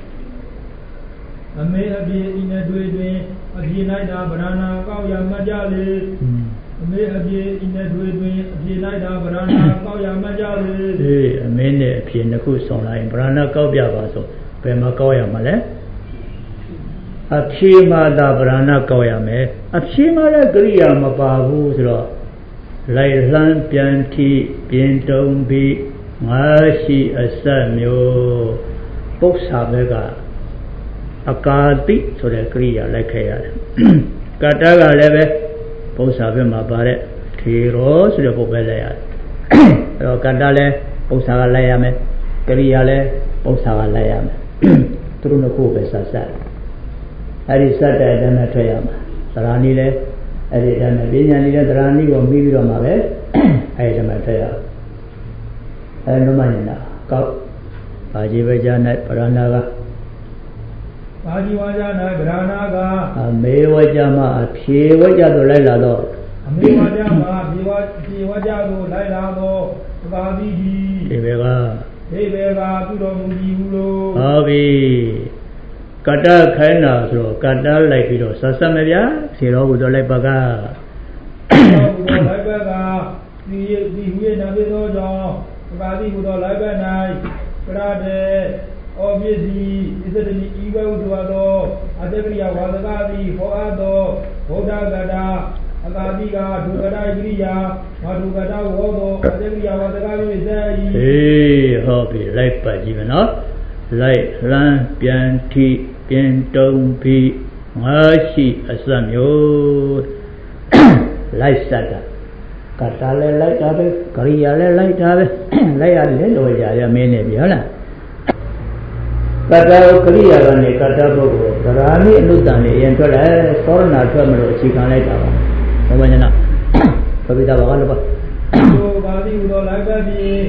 B: အမေအဖြေဤနှစ်ထွေတွင်အဖြေ၌သာပရဏကောက်ရမှတ်ကြလေအမေအဖြေဤနှစ်ထွေတွင်အဖြေ၌သာပရဏကောက်ရမှတ်ကြလေ
A: အေးအမေနဲ့အဖြေနှစ်ခုဆောင်လိုက်ပရဏကောက်ပြပါဆိုဘယ်မှာကောက်ရမှာလဲအဖြေမှာသာပရဏကောက်ရမယ်အဖြေမှာလည်းကရိယာမပါဘူးဆိုတော့လိုက်လှမ်းပြန်ထိပြင်တုံပြီးငါရှိအဆက်မျိုးပု္ပ္ပာဘက်ကအကာတိဆိုတဲ့ကရိယာလိုက်ခဲ့ရတယ်ကတ္တကလည်းပဲပု္ပ္ပာဘက်မှာပါတဲ့ထေရောဆိုတဲ့ပုဂ္ဂိုလ်လိုက်ရတယ်အဲတော့ကတ္တလည်းပု္ပ္ပာကလိုက်ရမယ်ကရိယာလည်းပု္ပ္ပာကလိုက်ရမယ်သူတို့နှစ်ခုပဲဆက်ဆက်အဲဒီဆက်တဲ့အတိုင်းနဲ့ထွက်ရမှာသရဏီလည်းအဲ့ဒီအတိုင်းနဲ့ပညာနည်းလည်းသရဏီကိုပြီးပြီးတော့မှပဲအဲ့ဒီမှာထွက်ရအဲလုံးမနေတာကောက်ဘာကြီးပဲကြား၌ပရဏာက
B: ဘာကြီးဝါကြ၌ပရဏာကအ
A: မေဝကြမှာအဖြေဝကြသို့လိုက်လာတော့
B: အမေဝကြမှာဖြေဝဖြေဝကြသို့လိုက်လာတော့ဘာပြီးဒီ
A: ဒီဘေက
B: ဒီဘေကပြုတော်မူပြီဟုလို့
A: ဟုတ်ပြီကတ္တခိုင်းတာဆိုတော့ကတ္တလိုက်ပြီးတော့ဆက်ဆက်မဗျာဖြေတော်ဟူတော့လိုက်ပါက
B: ဟူတော့လိုက်ပါကဒီဒီဟူရဲ့နာမည်သောကြောင့်ဘာပြီးဟူတော့လိုက်ပါ၌ပရဒေဩပစ္စည်းဣသတတိဤဘဟုသောအတ္တကရိယာဝါဒကတိဟောအပ်သောဗုဒ္ဓဂတအကာတိကဒုက္ခဒိကရိယာမဒုက္ခဒဝောသောအတ္တကရိယာဝါဒကတိစေ၏
A: အေးဟုတ်ပြီလိုက်ပါကြည့်မယ်နော်လိုက်လန်းပြန်ထိပြင်တုံပြီးငါရှိအစမျိုးလိုက်စတာကတ္တလည်းလိုက်တာပဲကရိယာလည်းလိုက်တာပဲလိုက်ရတယ်လို့ကြာရမင်းနေပြီဟုတ်လားကတ္တကရိယာကနေကတ္တပုဂ္ဂိုလ်သရာနိအနုတ္တန်လေးအရင်ထွက်လဲသောရဏထွက်မလို့အခြေခံလိုက်တာပါဘုရားညနာဘုရားဘာကလည်းပါ
B: ဟိုဘာတိဟူသောလိုက်ပဲပြီး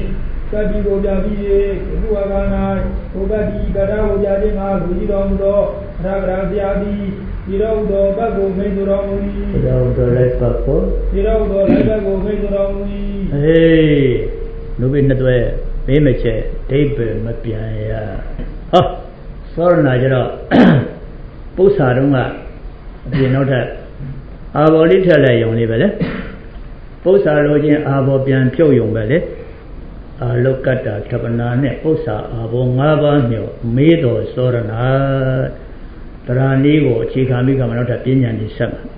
C: ကတိကိုပြပြီးဘုရားကနာဘုဂတိကတာကိုပြခြင်းမှာလူကြီးတော်မူသောအရဂရဆရာသည်ဒီတော်သောဘတ်ကိုမိတ်တော်မူ၏
A: ဒီတော်တော်လိုက်ပတ်ကို
C: ဒီတော်သောလိုက်ဘတ်ကိုမိတ်တော်မူ၏
A: အေးလူပိနှစ်တွဲဘေးမချက်ဒိဗ္ဗေမပြန်ရဟောသောရဏကြတော့ပု္ပ္ပာတုံးကအပြင်နောက်ထပ်အာဘော်လေးထက်လိုက်ရုံလေးပဲလေပု္ပ္ပာလိုချင်းအာဘော်ပြန်ဖြုတ်ရုံပဲလေအာလောကတ္တသဗ္ဗနာနဲ့ပု္ပ္ပာအာဘော်၅ပါးမြော်မေးတော်သောရဏတရာနည်းကိုအခြေခံပြီးကမှနောက်ထပ်ပြဉ္ညာနေဆက်မှာ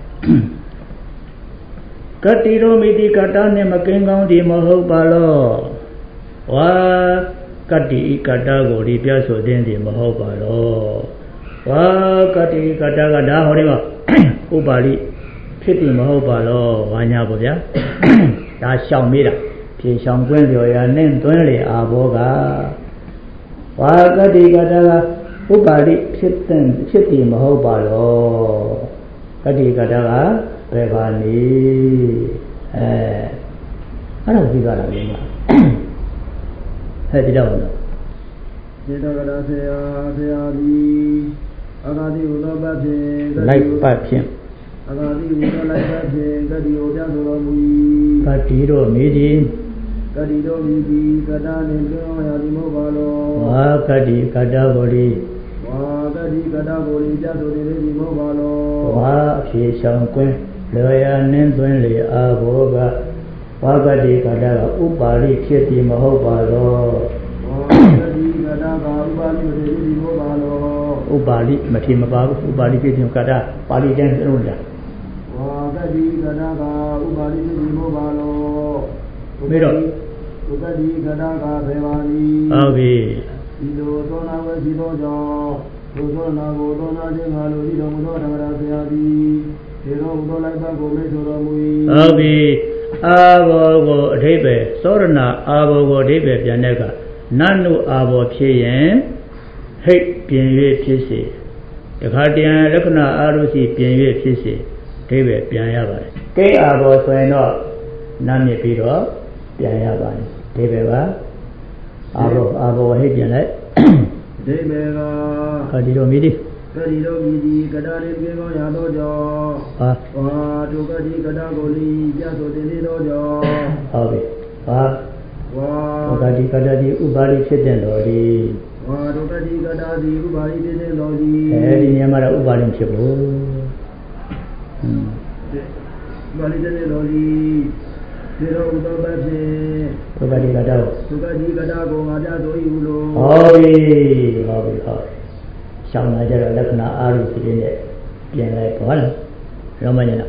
A: ကတိရောမိတိကတ္တနဲ့မကင်းကောင်းဒီမဟုတ်ပါလောဝါကတိကတ္တကိုဒီပြဆိုတဲ့ဒီမဟုတ်ပါလောဝါကတိကတ္တကဒါဟောဒီမှာဥပါလိဖြစ်တယ်မဟုတ်ပါလောဝါညာပေါ့ဗျာဒါရှောင်မေးတာဖြေရှောင်ကွင်းပြောရနဲ့တွင်းလေအာဘောကဝါကတိကတ္တကဥပါလိဖြစ်တဲ့ဖြစ်တယ်မဟုတ်ပါလောကတိကတ္တကဘယ်ပါနေအဲအဲ့ဒါပြီးသွားတာလေမှာဟဲ့ဒီတော့နော်
B: စေတကရာဆရာဆရာဒီအာဂတိဥသောပတ်ဖြင့်
A: လိုက်ပတ်ဖြင့်
B: အာဂတိဥသောလိုက်ပတ်ဖြင့်ကတိကိုပြဆိုတော်မူ
A: ၏ကတိတို့မိသည်
B: ကတိတို့မိသည်ကတ္တနှင့်ပြောင်းရာဒီမို့ပါလော
A: ဝါကတိကတ္တဘောလိ
B: ဝါကတိကတ္တဘောလိပြဆိုတဲ့ဒီမို့ပါလော
A: ဝါအဖြေဆောင်ကွင်းလောရနင်းသွင်းလေအာဘောကဝါကတိကတ္တကဥပါလိဖြစ်သည်မဟုတ်ပါလော
B: ဝါကတိကတ္တကဥပါလိဖြစ်သည်မဟုတ်ပါလော
A: ဥပါလိမထင်မပါဘူးဥပါလိဖြစ်သည်ကတ္တပါဠိတန်းသုံးတာ
B: ဝါကတိကတ္တကဥပါလိဖြစ်သည်မဟုတ်ပါလော
A: ပြီးတော့
B: ဥပတိကတ္တကဘေဝာလိ
A: ဟုတ်ပြီ
B: ဒီလိုသောနာဝေရှိသောကြောင့်ဘုသောနာကိုသောနာခြင်းငါလိုဤတော်မူသောဓမ္မရာဆရာသည်ဒီတော်မူသောလိုက်ပတ်ကိုမိတ်ဆိုတော်မူ၏
A: ဟုတ်ပြီအာဘောကိုအဓိပ္ပာယ်သောရဏအာဘောကိုအဓိပ္ပာယ်ပြန်တဲ့ကနတ်နုအာဘောဖြစ်ရင်ဟိတ်ပြင်၍ဖြစ်စေတခါတည်းလက္ခဏာအာရုစီပြင်၍ဖြစ်စေအဓိပ္ပာယ်ပြန်ရပါတယ်ကိအာဘောဆိုရင်တော့နာမြစ်ပြီးတော့ပြန်ရပါတယ်အဓိပ္ပာယ်ကအာဘောအာဘောဟိတ်ပြန်လိုက်
B: အဓိပ္ပာယ်က
A: ခတိတော်မိသည်
B: ကတိတော်မိသည်ကတ္တလေးပြေကောင်းရသောကြောင့်
A: ဟာ
B: ဝါဒုကတိကတ္တကိုလီပြဆိုတင်နေသောကြောင့်
A: ဟုတ်ပြီဟာ
B: ဝါ
A: ဒုကတိကတ္တဒီဥပါလိဖြစ်တဲ့တော်ဒီ
B: ဝါဒုကတိကတ္တဒီဥပါလိဖြစ်တဲ့တော်ဒီ
A: အဲဒီနေရာမှာတော့ဥပါလိဖြစ်ဖို့ဟွ
B: န်းဥပါလိဖြစ်တဲ့တော်ဒီဒီတော်ဥပ္ပပတ်ဖြင့်
A: ဒုကတိကတ္တ
B: ဒုကတိကတ္တကိုငါပြဆို၏ဟုလို့
A: ဟုတ်ပြီဟုတ်ပြီဟုတ်ရှောင်းလာကြတော့လက္ခဏာအာရုံဖြစ်တဲ့ပြန်လိုက်ပါလားရောမညနာ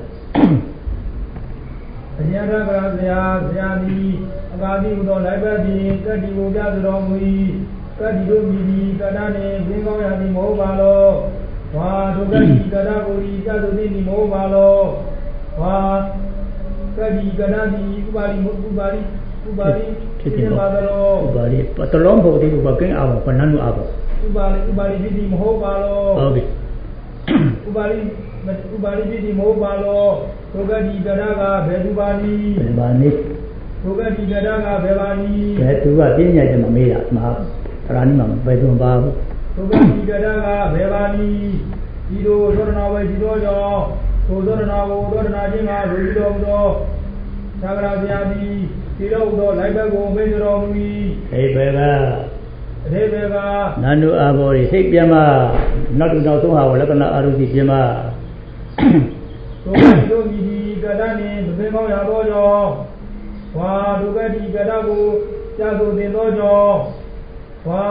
C: အညတကရာဆရာဆရာသည်အကာတိဟူသောလိုက်ပတ်ဖြင့်ကတိကိုပြဆိုတော်မူ၏ကတိတို့မိသည်ကတ္တနှင့်ပြင်းကောင်းရသည်မဟုတ်ပါလောဝါဒုကတိကတ္တကိုဒီပြဆိုသည်မဟုတ်ပါလောဝါကတိကတ္တသည်ဥပါလိဥပါလိဥပါလိ
A: ဖြစ်တယ်ပါလောဥပါလိပတလုံးဖို့ဒီဥပကင်းအောင်ဘဏ္ဍနုအောင်
C: ဥပါလိဥပါလိဖြစ်သည်မဟုတ်ပါလော
A: ဟုတ်ပြီ
C: ဥပါလိဥပါလိဖြစ်သည်မဟုတ်ပါလောဒုက္ခတိကတ္တကဘယ်သူပါနည်း
A: ဘယ်ပါနည်း
C: ဒုက္ခတိကတ္တကဘယ်ပါနည်း
A: ဘယ်သူကပြညာချက်မမေးတာမဟာပရာဏိမှာဘယ်သူပါဘူး
C: ဒုက္ခတိကတ္တကဘယ်ပါနည်းဒီလိုသောရဏဝေဒီတော်ကြောင့်သောသောရဏကိုသောရဏချင်းကလူကြီးတော်မူသောသာဂရဆရာသည်ဒီတော်သောလိုက်ဘက်ကိုမိတ်တော်မူ၏
A: ဟေဘယ်ကအ
C: ဓိပ္ပာယ်က
A: နန္ဒုအာဘောရိစိတ်ပြမနောက်တူနောက်ဆုံးဟာကိုလက္ခဏာအာရုစီပြမ
C: ဒုက္ခတို့မိဒီကတ္တနှင့်သင်္ကောင်းရသောကြောင့်ဝါဒုက္ခတိကတ္တကိုကြာဆိုတင်သောကြောင့်ဝါ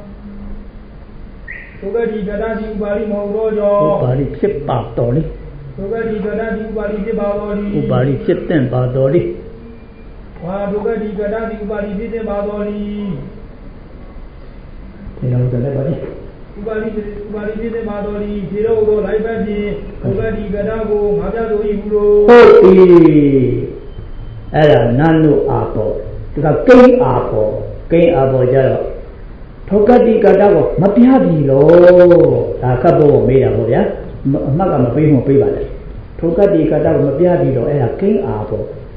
C: ဒုက္ခတိကတ္တတိဥပါလိမဟုတ်သောကြောင့်
A: ဥပါလိဖြစ်ပါတော်လေ
C: ဒုက္ခတိကတ္တတိဥပါလိဖြစ်ပါတော်လေ
A: ဥပါလိဖြစ်တဲ့ပါတော်လေ
C: ဝါဒုက္ခတိကတ္တတိဥပါလိဖြစ်တဲ့ပါတော်လေ
A: ဒီလိုတလည်းပါလေ
C: ဥပါလိဥပါလိဖြစ်တဲ့ပါတော်လေခြေတော်ကိုလိုက်ပတ်ပြီးဒုက္ခတိကတ္တကိုငါပြဆို၏ဟုလို့
A: ဟုတ်ပြီအဲ့ဒါနန္နုအာဘောဒါကကိန်းအာဘောကိန်းအာဘောကြတော့ဒုက္ခတိကတ္တကိုမပြပြီလို့ဒါကပ်ဖို့မေးတာပေါ့ဗျာအမှတ်ကမပေးမှပေးပါနဲ့ဒုက္ခတိကတ္တကိုမပြပြီတော့အဲ့ဒါကိန်းအာဘော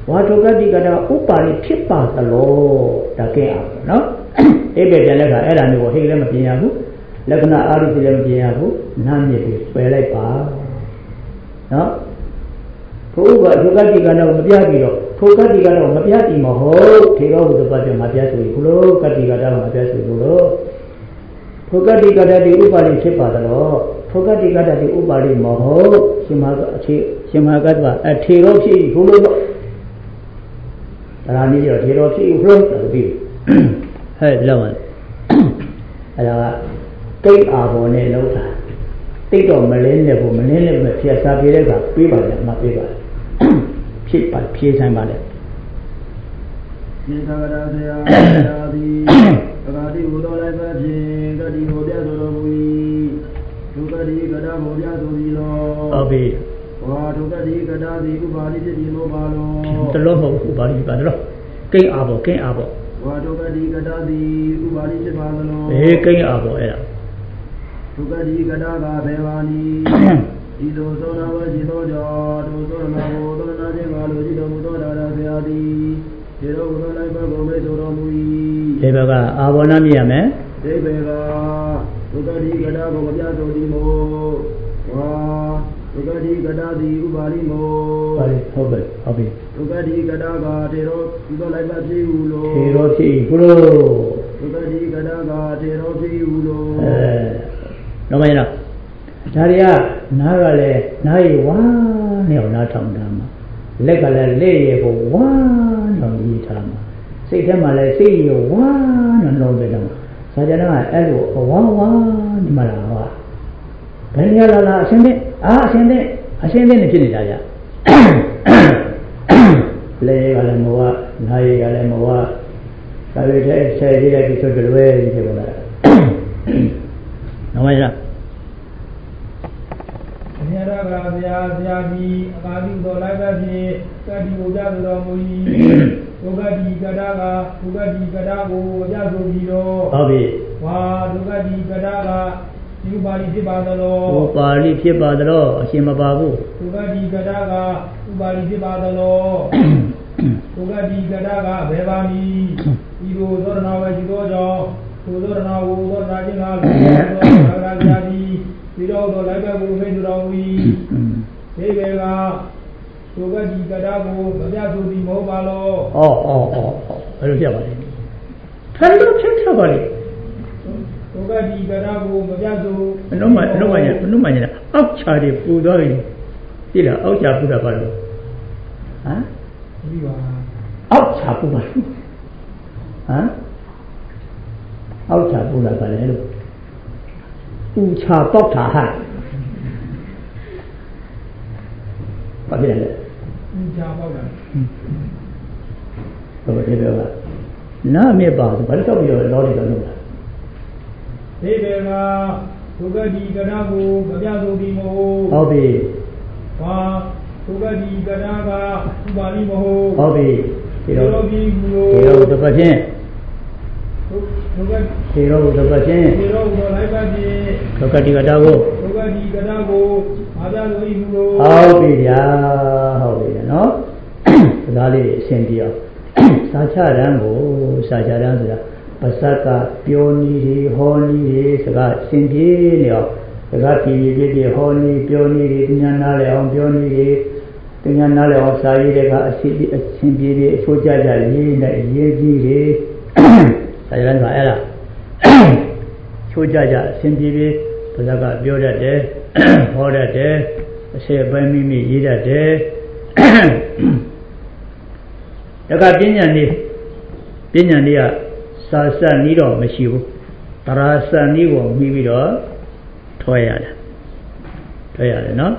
A: ဝါထုကတိကတာဥပါရိဖြစ်ပါသလောဒါကဲအောင်နော်အဲ့ပဲပြန်တဲ့အခါအဲ့ဒါမျိုးကိုဟိတ်လည်းမပြင်ရဘူးလက္ခဏာအာရုံလည်းမပြင်ရဘူးနာမြစ်တွေပယ်လိုက်ပါနော်ဘုရားထုကတိကတာကိုမပြပြီးတော့ထုကတိကတာကိုမပြတိမဟုတ်ထေရဝုဒ္ဓပတ်ပြန်မပြဆိုဘူးလို့ကတိကတာကိုမပြဆိုဘူးလို့ထုကတိကတာဒီဥပါရိဖြစ်ပါသလောထုကတိကတာဒီဥပါရိမဟုတ်ရှင်မအခြေရှင်မကတ္တအထေရောဖြစ်ဘုလို့တော့ဒါနည်းရောထေရောဖြစ်ဘုလို့ဆိုပြီးဟဲ့ဒီလောက်ပါအဲ့ဒါကတိတ်အာဘောနဲ့လောက်တာတိတ်တော့မလင်းနဲ့ဘူးမလင်းနဲ့ပဲဖြတ်စားပြတဲ့ကပေးပါလေမပေးပါဖြစ်ပါဖြေးဆိုင်ပါလေ
B: ဒီသာဂရဆရာသာဒီအဂါတိဘုတော်လိုက်ပဲဖြင့်ကတိကိုပြဆိုတော်မူ၏ဒုက္ခတိကတာကိုပြဆိုသည်လော
A: ဟုတ်ပြီ
B: ဝါဒုက္ခတိကတာသည်ဥပါလိဖြစ်သည်လို့ပါလော
A: တလို့မဟုတ်ဥပါလိပါတော့ကိန်းအာဘောကိန်းအာဘော
B: ဝါဒုက္ခတိကတာသည်ဥပါလိဖြစ်ပါသလော
A: အေးကိန်းအာဘောအဲ့ဒါ
B: ဒုက္ခတိကတာကဘေဝာနီဒီလိုသောနာဝရှိသောကြောင့်ဒုသောနာကိုသောနာခြင်းကလိုရှိတော်မူသောဒါရဆရာသည်ဒီလိုဘုရားလိုက်ဘကိုမေဆိုတော်မူ၏
A: ဒီဘက်ကအာဘောနာမြင်ရမယ်
B: ဒီဘက်ကဒုက္ခတိကတာကိုမပြဆိုသည်မို့ဝါဒုက္ခတိကတာသည်ဥပါလိမို့
A: ပါလိဟုတ်ပြီဟုတ်ပြီ
B: ဒုက္ခတိကတာကတေရောဒီလိုလိုက်ပါဖြစ်ဟုလို့
A: တေရောဖြစ်ဟုလို့
B: ဒုက္ခတိကတာကတေရောဖြစ်ဟုလို့
A: အဲတော့မရတော့ဒါတွေကနားကလည်းနားရဝါနဲ့အောင်နားထောင်တာမှာလက်ကလည်းလက်ရကိုဝါနဲ့ရေးထားမှာစိတ်ထဲမှာလည်းစိတ်ရဝါနဲ့လုံးတယ်တော့ဆရာတော်ကအဲ့လိုဝါဝါဒီမှာလားဟာဘယ်နေရာလာအရှင်းတဲ့အာအရှင်းတဲ့အရှင်းတဲ့နေဖြစ်နေတာကြလေကလည်းမဝနာရီကလည်းမဝဒါပေမဲ့ဆယ်ကြီးတဲ့ကိစ္စတွေလွဲကြီးဖြစ်ပေါ်လာနော်မရ
C: အမြဲတမ်းကဆရာဆရာကြီးအကာတိတော်လိုက်ပဲဖြင့်ကတိကိုကြဆိုတော်မူ၏ဒုက္ခတိကတာကဒုက္ခတိကတာကိုကြဆိုပြီးတော့
A: ဟုတ်ပြီ
C: ဝါဒုက္ခတိကတာကဥပါလိဖြစ်ပါသလော
A: ဥပါလိဖြစ်ပါသလောအရှင်မပါဘူး
C: ဒုက္ခတိကတာကဥပါလိဖြစ်ပါသလောဒုက္ခတိကတာကဘေဘာမီဒီလိုသောရဏဝေရှိသောကြောင့်သောရဏဝေသောရဏချင်းကသောသာဂရဇာတိဒီတော့တော့လိုက်ပဲကိုဖိတ်တော်မူ၏ဒီဘေကဒုက္ခတိကတာကိုမပြဆိုသည်မဟုတ်ပါလော
A: ဩဩဩဘယ်လိုပြပါလဲဖန်လို့ဖြစ်ထပါလေ
C: ဒုက္ခတိကတာကိုမပြဆို
A: အနုမအနုမရအနုမရအောက်ချာတွေပူသွားပြီသိလားအောက်ချာပူတာပါလို့ဟမ်
C: ဒီပါ
A: အောက်ချာပူပါဟမ်အောက်ချာပူလာပါလေလို့ဥချာပေါက်တာဟာဘာဖြစ်လဲ
C: ဥချာပေါက်တာ
A: ဟုတ်တယ်ပြောတာနာမေပါဆိုဘာလို့ပြောပြီးတော့လောနေတော့လို့လား
C: ဒီဘေကဒုက္ခတိကတာကိုမပြဆိုသည်မဟုတ်
A: ဟုတ်ပြီ
C: ဟာဒုက္ခတိကတာကဥပါလိမဟုတ်
A: ဟုတ်ပြီ
C: ဒီလိုပြီးဘူးလို့
A: ဒီလိုတစ်ပတ်ချင်း
C: ဒုက္ခ
A: ဒီလိုတစ်ပတ်ချင်း
C: ဒီလိုတော့လိုက်ပါပြီ
A: ဒုက္ခတိကတာကို
C: ဒုက္ခတိကတာကိုမပြဆိုသည်ဘူးလို့
A: ဟုတ်ပြီဗျာဟုတ်ပြီနော်ဒါလေးအရှင်းပြအောင်စာချတန်းကိုစာချတန်းဆိုတာပါဇက်ကပြောနည်းတွေဟောနည်းတွေစကားအရှင်းပြေနေအောင်စကားပြည်ပြည်ပြည့်ဟောနည်းပြောနည်းတွေဉာဏ်နားလည်အောင်ပြောနည်းတွေဉာဏ်နားလည်အောင်စာရေးတဲ့ကအရှင်းအရှင်းပြေပြေအချိုးကြကြရေးနဲ့ရေးကြီးတွေစာချတန်းကအဲ့ဒါချိုးကြကြအရှင်းပြေပြေပါဇက်ကပြောတတ်တယ်ဟောတတ်တယ်အစေပိုင်းမိမိရေးတတ်တယ်ဒါကပညာနည်းပညာနည်းကစာစနည်းတော့မရှိဘူးတရာစနည်းကိုမိပြီးတော့ထွဲရတယ်ထွဲရတယ်နော်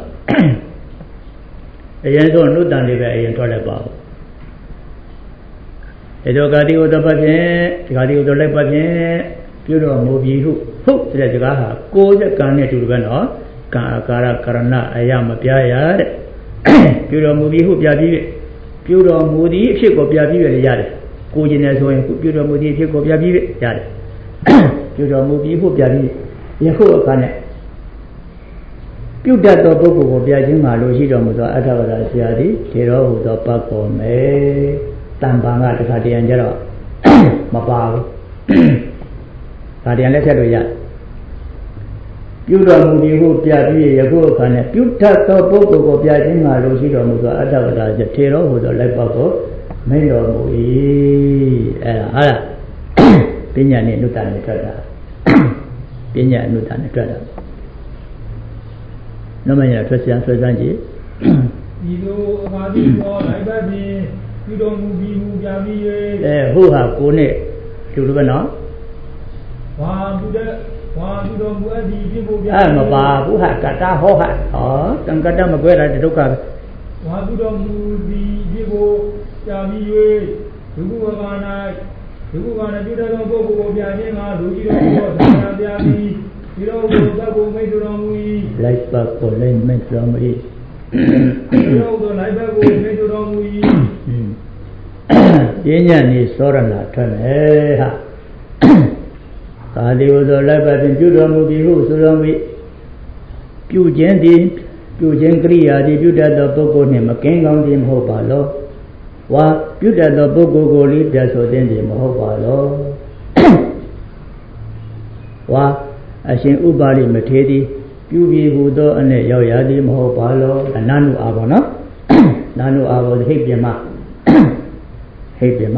A: အရင်ဆုံးနုတ္တန်လေးပဲအရင်ထွဲလိုက်ပါဘူးေတောကာတိဥတ္တပဖြင့်ဒီကာတိဥတ္တလိုက်ပဖြင့်ပြုတော်မူပြီဟုဟုတ်တဲ့စကားဟာကိုယ်ရဲ့ကံနဲ့တူတယ်ပဲနော်ကံအာကာရကရဏအယမပြရတဲ့ပြုတော်မူပြီဟုပြပြီးပြုတော်မူသည်အဖြစ်ကိုပြပြီးရတယ်ရတယ်ကိုယ်ကျင်နေဆိုရင်ပြုတော်မူသည်အဖြစ်ကိုပြပြီးရတယ်ပြုတော်မူပြီဟုပြပြီးယခုအခါနဲ့ပြုတ်တတ်သောပုဂ္ဂိုလ်ကိုပြခြင်းမှာလို့ရှိတော်မူသောအထဝရဆရာသည်ထေရောဟူသောပတ်ပေါ်မယ်တန်ပံကတခါတရံကြတော့မပါဘူးဒါတရံလည်းထည့်လို့ရပြုတော်မူသည်ဟုပြပြီးယခုအခါနဲ့ပြုတတ်သောပုဂ္ဂိုလ်ကိုပြခြင်းမှာလို့ရှိတော်မူသောအထဝရဆရာထေရောဟူသောလိုက်ပတ်ကိုမိန့်တော်မူ၏အဲ့ဒါဟာလားပညာနဲ့အနုတ္တနဲ့ထွက်တာပညာအနုတ္တနဲ့ထွက်တာနောက်မှရထွက်စရာဆွဲစမ်းကြည့်
C: ဒီလိုအခါဒီတော့လိုက်ပတ်ပြီးပြုတော်မူပြီးမူပြပြီး၍
A: အဲဟုတ်ဟာကိုနဲ့လူလိုပဲနော်
C: ဘာပြုတဲ့ဘာပြုတော်မူအပ်ဒီပြဖို့ပြ
A: အဲမပါဘူးဟာကတ္တဟောဟာဟောတံကတ္တမကွဲတာဒုက္ခပဲ
C: ဘာပြုတော်မူပြီးပြဖို့ပြပြီး၍ဒုက္ခဝကနာဒုက္ခဝကနာပြုတဲ့သောပုဂ္ဂိုလ်ကိုပြခြင်းကလူကြီးတော်ကိုဆရာပြပြီးဒီလိုကိုသတ်ကိုမိတ်တော်မူ၏
A: လိုက်ပတ်ကိုလည်းမိတ်တော်မူ၏
C: ဒီလိုကိုလိုက်ပတ်ကိုမိတ်တော်မူ၏
A: ပညာနေသောရဏထွက်မယ်ဟာကာဒီဝသောလိုက်ပတ်ဖြင့်ပြုတော်မူပြီဟုဆိုတော်မူပြုခြင်းသည်ပြုခြင်းကရိယာသည်ပြုတတ်သောပုဂ္ဂိုလ်နှင့်မကင်းကောင်းသည်မဟုတ်ပါလောဝါပြုတတ်သောပုဂ္ဂိုလ်ကိုလေးပြဆိုတဲ့သည်မဟုတ်ပါလောဝါအရှင်ဥပါလိမထေသည်ပြုပြီးဟူသောအနဲ့ရောက်ရသည်မဟုတ်ပါလောအနန္နုအာဘောနော်နာနုအာဘောဟိတ်ပြမဟိတ်ပြမ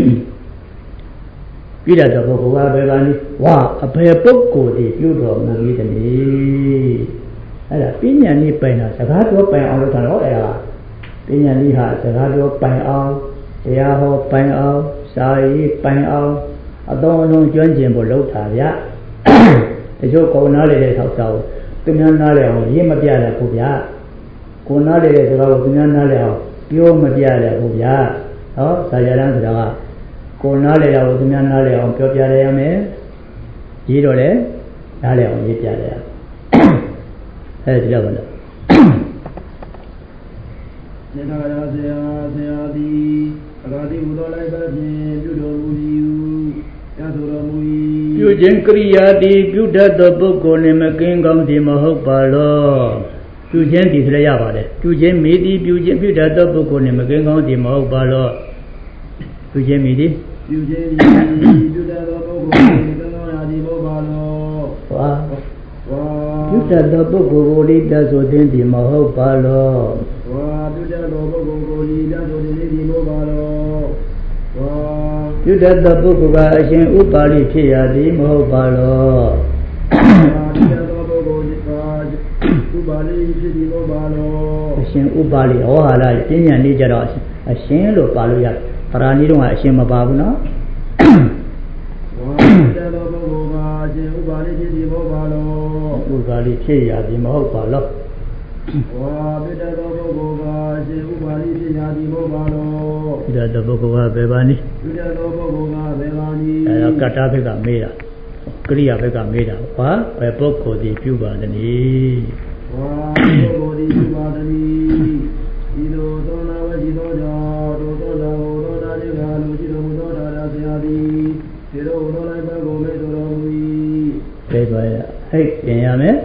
A: ပြုတတ်သောပုဂ္ဂိုလ်ကဘယ်ပါနည်းဝါအဘယ်ပုဂ္ဂိုလ်သည်ပြုတော်မူ၏တည်းအဲ့ဒါပညာနည်းပိုင်တာစကားပြောပိုင်အောင်လုပ်တာတော့အဲ့ဒါပညာနည်းဟာစကားပြောပိုင်အောင်တရားဟောပိုင်အောင်စာရေးပိုင်အောင်အသုံးအလုံးကျွမ်းကျင်ဖို့လုပ်တာဗျတချို့ကိုနားလေတဲ့ထောက်စားကိုသူများနားလေအောင်ရေးမပြရဘူးဗျကိုနားလေတဲ့စကားကိုသူများနားလေအောင်ပြောမပြရဘူးဗျဟောစာရမ်းဆိုတာကကိုနားလေတာကိုသူများနားလေအောင်ပြောပြရရမယ်ရေးတော့လေနားလေအောင်ရေးပြရရအဲဒီလောက်ပါလား
B: စေနာရဆရာဆရာသည်အရာတိဘုတော်လိုက်ပဲဖြင့်ပြုတော်မူ၏ရသောတော်မူ၏
A: ပြုခြင်းကရိယာသည်ပြုတတ်သောပုဂ္ဂိုလ်နှင့်မကင်းကောင်းသည်မဟုတ်ပါလောပြုခြင်းဒီဆိုရရပါတယ်ပြုခြင်းမိသည်ပြုခြင်းပြုတတ်သောပုဂ္ဂိုလ်နှင့်မကင်းကောင်းသည်မဟုတ်ပါလောပြုခြင်းမိသည်
B: ပြုခြင်းမိပြုတတ်သောပုဂ္ဂိုလ်နှင့်ကင်းကောင်းရာသည်မဟုတ်ပါလော
A: ဝါဝါပြုတတ်သောပုဂ္ဂိုလ်ကိုလေးပြဆိုခြင်းသည်မဟုတ်ပါလော
B: ဝါပြုတတ်သောပုဂ္ဂိုလ်ကိုလေးပြဆိုခြင်းသည်မဟုတ်ပါလောဝါ
A: ပြုတတ်သောပုဂ္ဂိုလ်ကအရှင်ဥပါလိဖြစ်ရသည်မဟုတ်ပါလော
B: ပြုတတ်သောပုဂ္ဂိုလ်ကဥပါလိဖြစ်သည်မဟုတ်ပါလော
A: အရှင်ဥပါလိဟောဟာလာပညာနည်းကြတော့အရှင်လို့ပါလို့ရပရာဏီတော့အရှင်မပါဘူးနော်
B: ဝါပြုတတ်သောပုဂ္ဂိုလ်ကအရှင်ဥပါလိဖြစ်သည်မဟုတ်ပါလော
A: ဥပါလိဖြစ်ရသည်မဟုတ်ပါလော
B: ဝါပိတ္တသောပုဂ္ဂိုလ်ကရှင်ဥပါလိဖြစ်ရာသည်မဟုတ်ပါလော
A: ပိတ္တသောပုဂ္ဂိုလ်ကဘယ်ပါနည်း
B: ပိတ္တသောပုဂ္ဂိုလ်ကဘယ်ပါနည်း
A: အဲဒါကတ္တဘက်ကမေးတာကရိယာဘက်ကမေးတာဝါဘယ်ပုဂ္ဂိုလ်ဒီပြုပါသနည်း
B: ဝါပုဂ္ဂိုလ်ဒီပြုပါသနည်းဤသို့သောနာဝရှိသောကြောင့်သောသောနာဟောသောတာတိကလူရှိတော်မူသောတာရဆရာသည်ဒီလိုသောလိုက်ဘက်ကိုမေးတော်မူ၏
A: ပြေသွားရဟိတ်ပြင်ရမယ်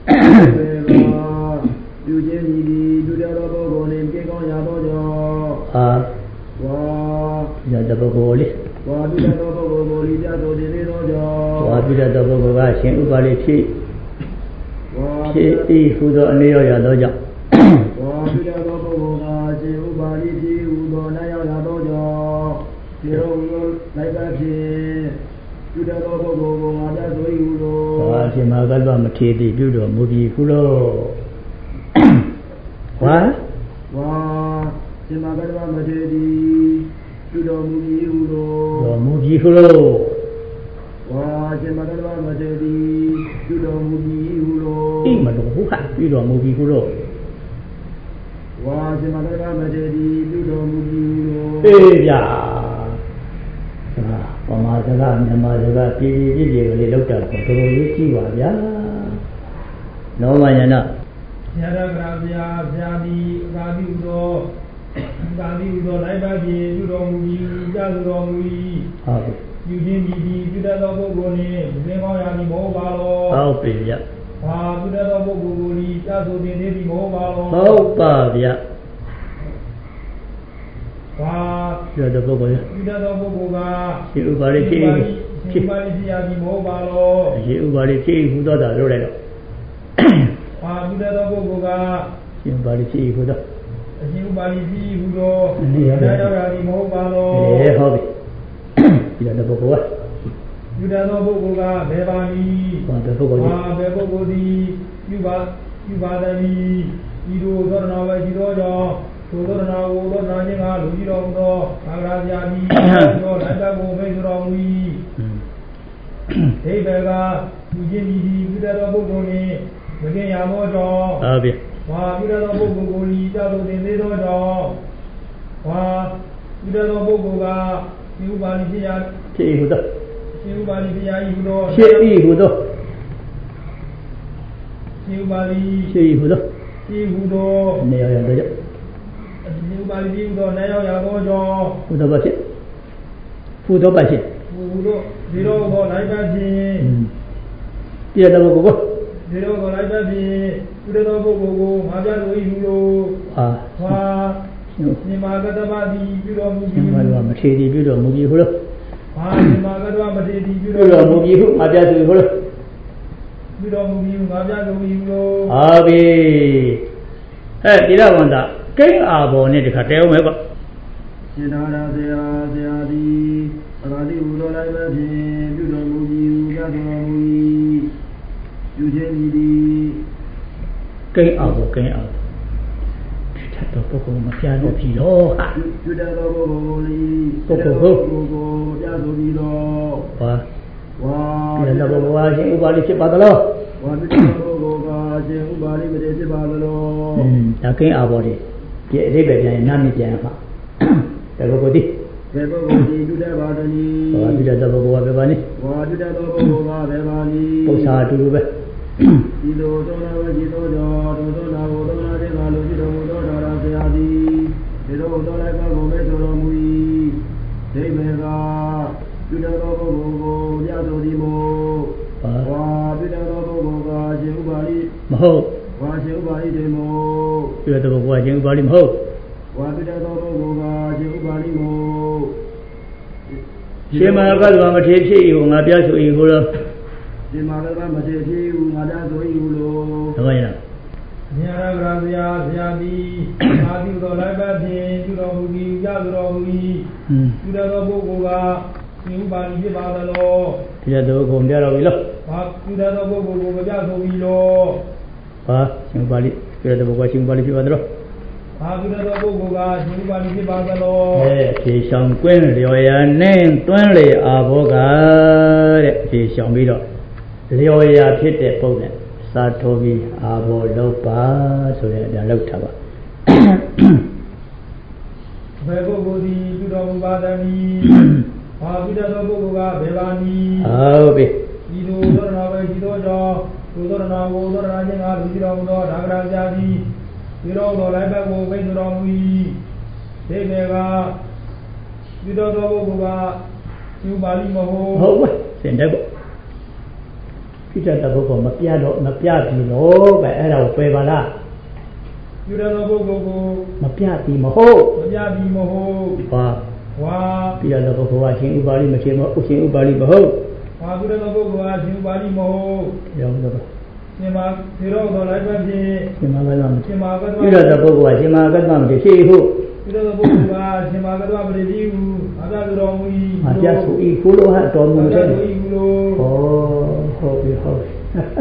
B: ပြုခြင်းဤသည်ပြုတဲ့သောပုဂ္ဂိုလ်နှင့်ပြေကောင်းရသောကြောင့်
A: အာ
B: ဝါ
A: ပြုတဲ့ပုဂ္ဂိုလ်လေး
B: ဝါပြုတဲ့သောပုဂ္ဂိုလ်ကိုလိပြတော်တည်နေသောကြောင့်
A: ဝါပြုတဲ့သောပုဂ္ဂိုလ်ကရှင်ဥပါလိဖြစ်ဝါဖြစ်ဤဟူသောအနေရောရသောကြောင့်
B: ဝါပြုတဲ့သောပုဂ္ဂိုလ်ကရှင်ဥပါလိဖြစ်ဟူသောအနေရောရသောကြောင့်ဒီလိုလိုက်ပါဖြင့်ပြုတဲ့သောပုဂ္ဂိုလ်ကိုငါပြဆို၏ဟုသော
A: ဝါရှင်မကတ္တမထေသည်ပြုတော်မူပြီဟုသောဝါ
B: ဝါရှင်မကတ္တမထေရီပြုတော်မူပြီဟုသော
A: တော်မူပြီဟုသော
B: ဝါရှင်မကတ္တမထေရီပြုတော်မူပြီဟုသော
A: အိမတော်ဟုတ်ဟာပြုတော်မူပြီဟုသော
B: ဝါရှင်မကတ္တမထေရီပြုတော်မူပြီဟုသော
A: အေးဗျာပမာစကားမြန်မာစကားပြည်ပြည်ပြည်ပြည်လေးလောက်တာဆိုတော်တော်လေးကြည့်ပါဗျာနောမယနာ
C: ဆရာတော်ကဗျာဗျာဒီကာတိဥတော်ကာတိဥတော်လိုက်ပါပြီပြုတော်မူပြီးကြာတော်မူ၏
A: ဟုတ်ပြီ
C: ပြုခြင်းဒီဒီပြုတတ်သောပုဂ္ဂိုလ်နှင့်သင်္ကောင်းရာသည်မဟုတ်ပါလော
A: ဟုတ်ပြီဗျ
C: ဟာပြုတတ်သောပုဂ္ဂိုလ်ကိုဒီကြာဆိုတင်သေးပြီမဟုတ်ပါဘူး
A: ဟုတ်ပါဗျာ
C: ဟာ
A: ပြုတတ်သောပုဂ္ဂိုလ်
C: ပြုတတ်သောပုဂ္ဂိုလ်က
A: ရှိဥပါရိဖြစ်
C: ရှိဥပါရိဖြစ်ရပြီမဟုတ်ပါလို့
A: ရှိဥပါရိဖြစ်ဟူသောတာလို့လိုက်တော့
C: ဟာပြုတတ်သောပုဂ္ဂိုလ်က
A: ရှိဥပါရိဖြစ်ဟူသော
C: အရှင်ဥပါရိဖြစ်ဟူသောတရားတော်ရာဒီမဟုတ်ပါလို့
A: အေးဟုတ်ပြီပြုတတ်သောပုဂ္ဂိုလ်က
C: ပြုတတ်သောပုဂ္ဂိုလ်ကဘယ်ပါနည်း
A: ဘာတဲ့ပုဂ္ဂိုလ်
C: ဟာဘယ်ပုဂ္ဂိုလ်သည်ပြုပါပြုပါသည်ဤသို့သောတော်ဝေရှိသောကြောင့်သောသောနာဝသောနာခြင်းကလူကြီးတော်မူသောသာဂရာဇာတိသောလက်တကိုမိတ်တော်မူ၏ဒိဗေကသူချင်းဒီဒီပြုတတ်သောပုဂ္ဂိုလ်နှင့်မကင်ရသောကြောင့်
A: ဟုတ်ပြီ
C: ဟာပြုတတ်သောပုဂ္ဂိုလ်ကိုဤကြောင့်တင်သေးသောကြောင့်ဟာပြုတတ်သောပုဂ္ဂိုလ်ကဒီဥပါလိဖြစ်ရ
A: ဖြစ်ဟုသော
C: ဒီဥပါလိဖြစ်ရဤဟုသော
A: ဖြစ်ဤဟုသော
C: ဒီဥပါလိ
A: ဖြစ်ဤဟုသော
C: ဒီဟုသော
A: နေရာရတဲ့
C: ဒီဥပါလိဒီဟုသောနေရာရသောကြောင့်
A: ဟုသောပါဖြစ်ဟုသောပါဖြစ်
C: ဟုသောဒီတော့သောလိုက်ပါဖြင့်
A: ပြည့်တဲ့ပုဂ္ဂိုလ်ကို
C: ဒီတော့သောလိုက်ပါဖြင့်ပြုတဲ့သောပုဂ္ဂိုလ်ကိုငါပြလို့ဤဟုလို့
A: ဟာ
C: ဟာနိမာကတ္တမတိပြုတော်မူ
A: ပြီးနိမာကမထေရီပြုတော်မူပြီးဟုလို့
C: ဟာနိမာကတ္တမထေရီပြု
A: တော်မူပြီးဟုငါပြဆိုဟုလို့
C: ပြုတော်မူပြီးငါပြဆိုပြီးဟုလို့
A: ဟာပြီအဲတိရဝန္တာကိန်းအာဘောနဲ့တခါတဲအောင်ပဲကွ
B: ရှင်သာရဆရာဆရာသည်အရာတိဟူသောလိုက်ပဲဖြင့်ပြုတော်မူပြီးဟူပြတော်မူ၏ပြုခြင်းသည်
A: ကိန်းအာဘောကိန်းအာပြုတတ်သောပုဂ္ဂိုလ်မပြတော့ပြီတော့ဟာ
B: ပြုတတ်သောပုဂ္ဂိုလ်ကိုလီ
A: ပုဂ္ဂိုလ်ကို
B: ပြဆိုပြီးတော့
A: ဟာ
B: ဝါ
A: ပြုတတ်သောပုဂ္ဂိုလ်ဟာရှင်ဥပါလိဖြစ်ပါသလား
B: ဝါပြုတတ်သောပုဂ္ဂိုလ်ကရှင်ဥပါလိမတည်ဖြစ်ပါသလား
A: อืมဒါကိန်းအာဘောတွေဒီအရိပ်ပဲပြန်ရင်နာမည်ပြန်မှာတကယ်ကိုဒီ
B: ဘယ်ပုဂ္ဂိုလ်ဒီပြုတတ်ပါသနည်း
A: ဟောပြုတတ်သောပုဂ္ဂိုလ်ကဘယ်ပါနည်း
B: ဝါပြုတတ်သောပုဂ္ဂိုလ်ကဘယ်ပါနည်း
A: ပု္ပ္ပာအတူတူပဲ
B: ဒီလိုသောနာဝကြီးသောကြောင့်သောနာကိုသောနာတဲ့ကလူကြီးတော်မူသောသာရဆရာသည်ဒီလိုသောလိုက်ပါကိုမဲ့တော်မူ၏ဒိဗေကပြုတတ်သောပုဂ္ဂိုလ်ကိုပြဆိုသည်မို့ဝါပြုတတ်သောပုဂ္ဂိုလ်ကရှင်ဥပါလိ
A: မဟုတ်
B: ဝါရှင်ဥပါလိတေမို့
A: ပြုတတ်သောပုဂ္ဂိုလ်ကရှင်ဥပါလိမဟုတ်
B: ဝါပြုတတ်သောပုဂ္ဂိုလ်ကရှင်ဥပါလိမို့
A: ရှင်မာကတ္တဝမထေဖြစ်၏ဟောငါပြဆို၏ဟောလို့
B: ရှင်မာကတ္တဝမထေဖြစ်၏ငါပြဆို၏ဟောလို့
A: တပည့်လား
C: မြာရဂရာဇာဆရာသည်အာတိတော်လိုက်ပါဖြင့်ပြုတော်မူပြီးပြတော်မူ၏ပြုတော်သောပုဂ္ဂိုလ်ကရှင်ဥပါလိဖြစ်ပါသလော
A: ပြတော်ကိုပြတော်ပြီလို့
C: ဟာပြုတော်သောပုဂ္ဂိုလ်ကိုပြဆိုပြီးလို့
A: ဟာရှင်ဥပါလိပြတော်ပုဂ္ဂိုလ်ရှင်ဥပါလိဖြစ်ပါသလော
C: ဟာပြုတော်သောပုဂ္ဂိုလ်ကရှင်ဥပါလိဖြစ်ပါသလော
A: အဲဖြေဆောင်ကွင်းလျော်ရနဲ့တွန်းလေအာဘောကတဲ့ဖြေဆောင်ပြီးတော့လျော်ရဖြစ်တဲ့ပုံနဲ့စာထိုးပြီးအာဘောလောက်ပါဆိုတဲ့အတိုင်းလောက်ထားပါ
C: ဘယ်ပုဂ္ဂိုလ်ဒီပြုတော်မူပါသနည်းဟာပြုတော်သောပုဂ္ဂိုလ်ကဘယ်ပါနည်း
A: ဟုတ်ပြီ
C: ဒီလိုသောနာပဲဒီသောကြောင့်သူသောနာကိုသောနာခြင်းကလူကြီးတော်မူသောဒါဂရာဇာတိဒီတော်တော်လိုက်ဘက်ကိုမိတ်တော်မူ၏ဒိဗေကပြုတော်သောပုဂ္ဂိုလ်ကယူပါလိမဟုတ်
A: ဟုတ်ပါစင်တယ်ပေါ့ပြုတတ်တဲ့ပုဂ္ဂိုလ်မပြတော့မပြပြီလို့ပဲအဲ့ဒါကိုပယ်ပါလား
C: ပြုတတ်တဲ့ပုဂ္ဂိုလ်ကို
A: မပြပြီမဟုတ်
C: မပြပြီမဟုတ်
A: ဟာ
C: ဝါ
A: ပြုတတ်တဲ့ပုဂ္ဂိုလ်ကရှင်ဥပါလိမရှင်မဟုတ်ရှင်ဥပါလိမဟုတ်
C: ဝါပြုတတ်တဲ့ပုဂ္ဂိုလ်ကရှင်ဥပါလိမဟုတ်
A: ရောတော့
C: ရှင်မာဒီတော့တော်လိုက်ပဲဖြင့်
A: ရှင်မာကတ္တမ
C: ရှင်မာကတ္တ
A: ပြုတတ်တဲ့ပုဂ္ဂိုလ်ကရှင်မာကတ္တမဖြစ်ဟု
C: ပြုတတ်တဲ့ပုဂ္ဂိုလ်ကရှင်မာကတ္တမဖြစ်ဟုအပြတ်တော်မူ၏
A: အပြတ်ဆိုဤကိုလိုဟတ်တော်မူတဲ့
C: ဟော
A: ဟုတ်ပြီဟုတ်ပြီ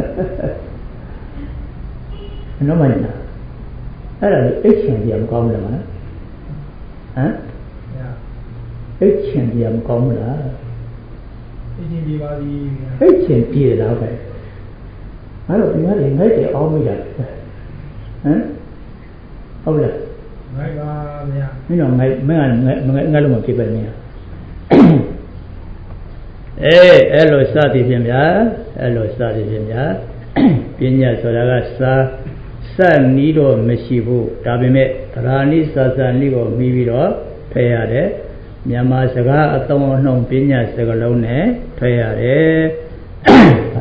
A: နော်မင်းအဲ့ဒါလေအိတ်ချင်ကြမကောင်းဘူးလားဟမ်အိတ်ချင်ကြမကောင်းဘူးလား
C: အိတ်ချင်ကြပါသည်
A: အိတ်ချင်ပြေလားပဲအဲ့တော့ဒီမှာလေငိုက်တယ်အောင်းမိတာဟမ်ဟုတ်လား
C: ငိုက်ပါဗျာ
A: မင်းတော့ငိုက်မင်းကငိုက်ငိုက်လို့မဖြစ်ပဲမင်းအေးအဲ့လိုစသည်ဖြင့်ဗျာအဲ့လိုစသည်ဖြင့်ဗျာပညာဆိုတာကစာစနီးတော့မရှိဘူးဒါပေမဲ့သရာနိစာစနီးကိုမှီပြီးတော့ဖယ်ရတယ်မြန်မာစကားအသုံးအနှုန်းပညာစကားလုံးနဲ့ဖယ်ရတယ်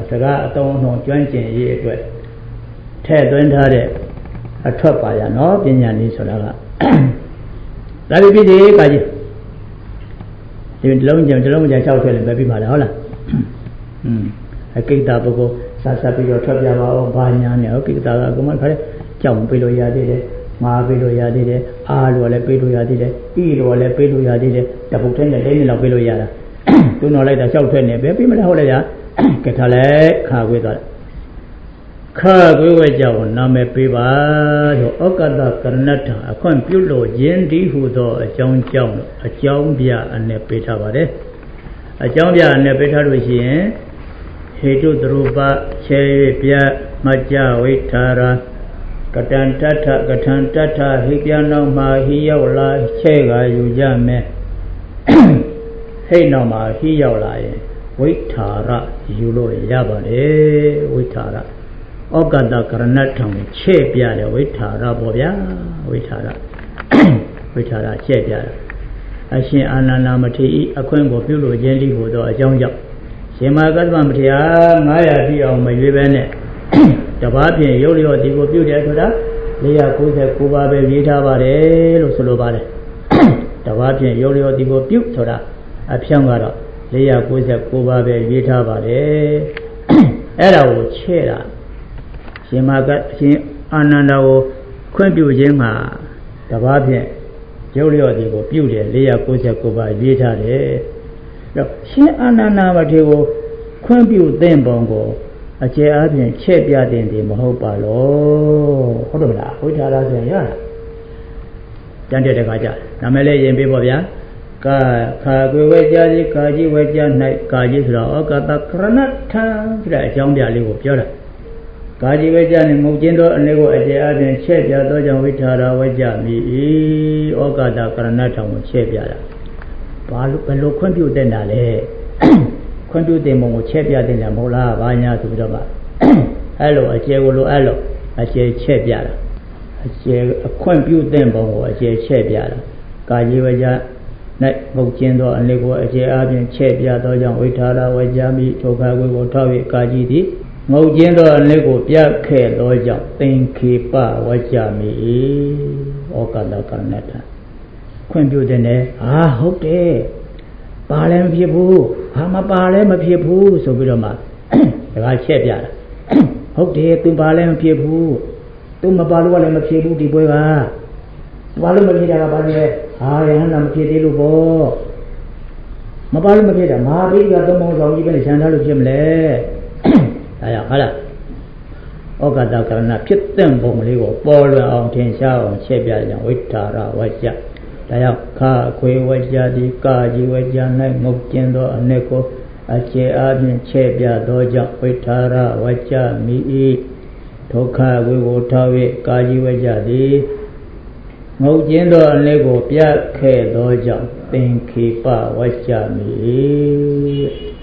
A: စကားအတုံးအနှုံကျွမ်းကျင်ရေးအတွက်ထဲ့သွင်းထားတဲ့အထွက်ပါရနော်ပညာနည်းဆိုတာကဒါပြီးပြီဒီကကြီးဒီလုံးကျင်ဒီလုံးကျင်၆ထွက်လည်းပဲပြီးပါလားဟုတ်လားอืมအကိတ္တပုဂ္ဂိုလ်ဆက်ဆက်ပြီးတော့ထွက်ပြပါအောင်ဘာညာနဲ့အကိတ္တကအကုန်လုံးခါတဲ့ကြောင်ပေးလို့ရသေးတယ်ငါပေးလို့ရသေးတယ်အားလို့လည်းပေးလို့ရသေးတယ်ဤလို့လည်းပေးလို့ရသေးတယ်တပုတ်ထဲနဲ့လေးနှစ်လောက်ပေးလို့ရတာသူ့တော်လိုက်တာ၆ထွက်နေပဲပြီးမလားဟုတ်လားကြာကဲထားလိုက်ခါခွေးသွားတယ်ခါခွေးဝဲကြောင်နာမည်ပေးပါဆိုဩကတ္တကရဏတ္ထအခွင့်ပြုလို့ယင်းဒီဟုသောအကြောင်းကြောင့်အကြောင်းပြအနဲ့ပေးထားပါတယ်အကြောင်းပြအနဲ့ပေးထားလို့ရှိရင်ဟေတုတရူပခြေ၍ပြမကြဝိထာရာကတံတထကထံတထဟိပြနောက်မှာဟိရောက်လာခြေကယူကြမယ်ဟိနောက်မှာဟိရောက်လာရင်ဝိထာရယူလို့ရပါတယ်ဝိထာရဩကတ္တကရဏထံခြေပြတယ်ဝိထာရပေါ့ဗျာဝိထာရဝိထာရခြေပြတယ်အရှင်အာနန္ဒမထေရအခွင့်ကိုပြုလို့ခြင်းလိဖို့သောအကြောင်းကြောင့်ရှင်မကတ္တမထေရငါးရာပြည့်အောင်မရွေးပဲနဲ့တပါးဖြင့်ရုပ်လျော်ဒီကိုပြုတယ်ဆိုတာ၄၉၉ပါးပဲရေးထားပါတယ်လို့ဆိုလိုပါတယ်တပါးဖြင့်ရုပ်လျော်ဒီကိုပြုဆိုတာအဖြောင်းကတော့၄၉၉ပါးပဲရေးထားပါတယ်အဲ့ဒါကိုချဲ့တာရှင်မကရှင်အာနန္ဒကိုခွင့်ပြုခြင်းမှာတပါးဖြင့်ရုပ်လျော်ဒီကိုပြုတယ်၄၉၉ပါးရေးထားတယ်တော့ရှင်အာနန္ဒမထေရကိုခွင့်ပြုသင့်ပုံကိုအကျယ်အားဖြင့်ချဲ့ပြတဲ့တယ်မဟုတ်ပါလို့ဟုတ်တယ်မလားဝိထာရဆိုရင်ရတာတန်တဲ့တခါကြနာမည်လေးရင်ပေးပါဗျာကာခါကွေဝဲကြစီကာကြီးဝဲကြ၌ကာကြီးဆိုတော့ဩကတ္တကရဏထံဆိုတဲ့အကြောင်းပြလေးကိုပြောတာကာကြီးဝဲကြနဲ့ငုတ်ကျင်းသောအနေကိုအကျယ်အားဖြင့်ချဲ့ပြသောကြောင့်ဝိထာရဝဲကြမိ၏ဩကတ္တကရဏထံကိုချဲ့ပြတာဘာလို့ဘယ်လိုခွင့်ပြုတဲ့တာလဲခွင့်ပြုတဲ့မုံကိုချဲ့ပြတဲ့တယ်မဟုတ်လားဘာညာဆိုပြီးတော့မှအဲ့လိုအကျယ်ကိုလိုအဲ့လိုအကျယ်ချဲ့ပြတာအကျယ်အခွင့်ပြုတဲ့ပုံကိုအကျယ်ချဲ့ပြတာကာကြီးဝကြ၌ငုတ်ကျင်းသောအနေကိုအကျယ်အားဖြင့်ချဲ့ပြသောကြောင့်ဝိထာရဝကြမိဒုက္ခဝေကိုထောက်၍ကာကြီးသည်ငုတ်ကျင်းသောအနေကိုပြခဲ့သောကြောင့်သင်္ခေပဝကြမိဩကတ္တကရဏထခွင့်ပြုတဲ့နဲ့အာဟုတ်တယ်ပါလည်းမဖြစ်ဘူးဟာမပါလည်းမဖြစ်ဘူးဆိုပြီးတော့မှဒါကချက်ပြတာဟုတ်တယ်သူပါလည်းမဖြစ်ဘူးသူမပါလို့လည်းမဖြစ်ဘူးဒီပွဲကပါလို့မဖြစ်တာကပါလေဟာရဟန္တာမဖြစ်သေးလို့ပေါ့မပါလို့မဖြစ်တာမဟာပိဋကသုံးပုံဆောင်ကြီးပဲရှင်းထားလို့ဖြစ်မလဲဒါကြောင့်ဟုတ်လားဩကတ္တကရဏဖြစ်တဲ့ပုံလေးကိုပေါ်လွင်အောင်ထင်ရှားအောင်ချက်ပြကြဝိထာရဝကြဒါကြောင့်ခါခွေဝကြသည်ကာကြီးဝကြ၌ငုတ်ကျင်းသောအနေကိုအကျေအားဖြင့်ချဲ့ပြသောကြောင့်ဝိထာရဝကြမိ၏ဒုက္ခဝေကိုထောက်၍ကာကြီးဝကြသည်ငုတ်ကျင်းသောအနေကိုပြခဲ့သောကြောင့်သင်္ခေပဝကြမိ၏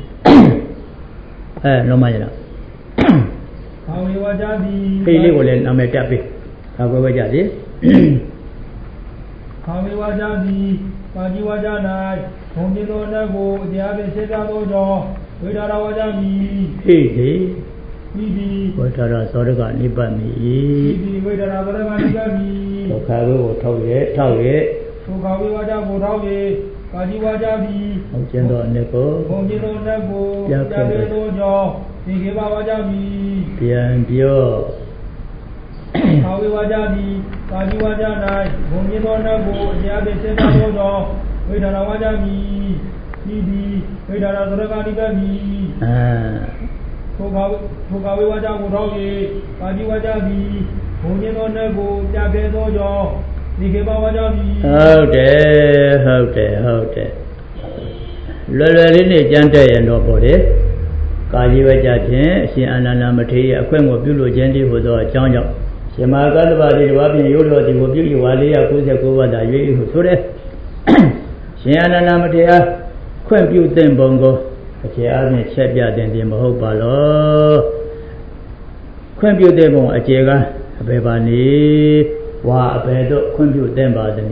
A: အဲလုံးမရလား
C: ဘာဝေဝကြသည်
A: ဖိလေးကိုလည်းနာမည်တက်ပေးခါခွေဝကြသည်
C: ခါဝေဝါကြသည်ပါဠိဝါကြ၌ဘုံကျင်းသောအနက်ကိုအတရားဖြင့်ရှင်းပြသောကြောင့်ဝိထာရဝါကြမည်
A: ဟိတိ
C: ဟိတိ
A: ဝိထာရသောရကနိဗ္ဗာန်မည်
C: ဟိတိဝိထာရသောရကနိဗ္ဗာန်မည်
A: ဒုက္ခဝေကိုထောက်ရဲ့ထောက်ရဲ့
C: ဒုက္ခဝေဝါကြကိုထောက်၍ပါဠိဝါကြသည်
A: ဘုံကျင်းသောအနက်ကို
C: ဘုံကျင်းသောအနက်ကိုပြခဲ့သောကြောင့်သင်္ခေပဝါကြမည်
A: ပြန်ပြော
C: ခါဝေဝါကြသည်ပါဠိဝါကြ၌ဘုံကျင်းသောနတ်ကိုအတရားဖြင့်ရှင်းပြသောကြောင့်ဝိထာရဝါကြမည်ဤသည်ဝိထာရသရကနိဗ္ဗာန်မည်
A: အာ
C: ထိုခါထိုခါဝေဝါကြကိုထောက်၍ပါဠိဝါကြသည်ဘုံကျင်းသောနတ်ကိုပြခဲ့သောကြောင့်ဒီကေပဝါကြမည်
A: ဟုတ်တယ်ဟုတ်တယ်ဟုတ်တယ်လွယ်လွယ်လေးနဲ့ကြမ်းတဲ့ရင်တော့ပေါ့လေကာကြီးဝါကြဖြင့်အရှင်အာနန္ဒမထေရအခွင့်ကိုပြုလို့ခြင်းတည်းဟူသောအကြောင်းကြောင့်ရှင်မကတ္တဗတိတဘာဖြင့်ရုပ်တော်ဒီကိုပြုယူဝါ၄၉၉ပါးသာရွေးဟုဆိုတဲ့ရှင်အာနန္ဒမထေရခွင့်ပြုသင့်ပုံကိုအခြေအားဖြင့်ချက်ပြတဲ့တယ်မဟုတ်ပါလို့ခွင့်ပြုတဲ့ပုံအခြေကအဘယ်ပါနေဝါအဘယ်တော့ခွင့်ပြုသင့်ပါသန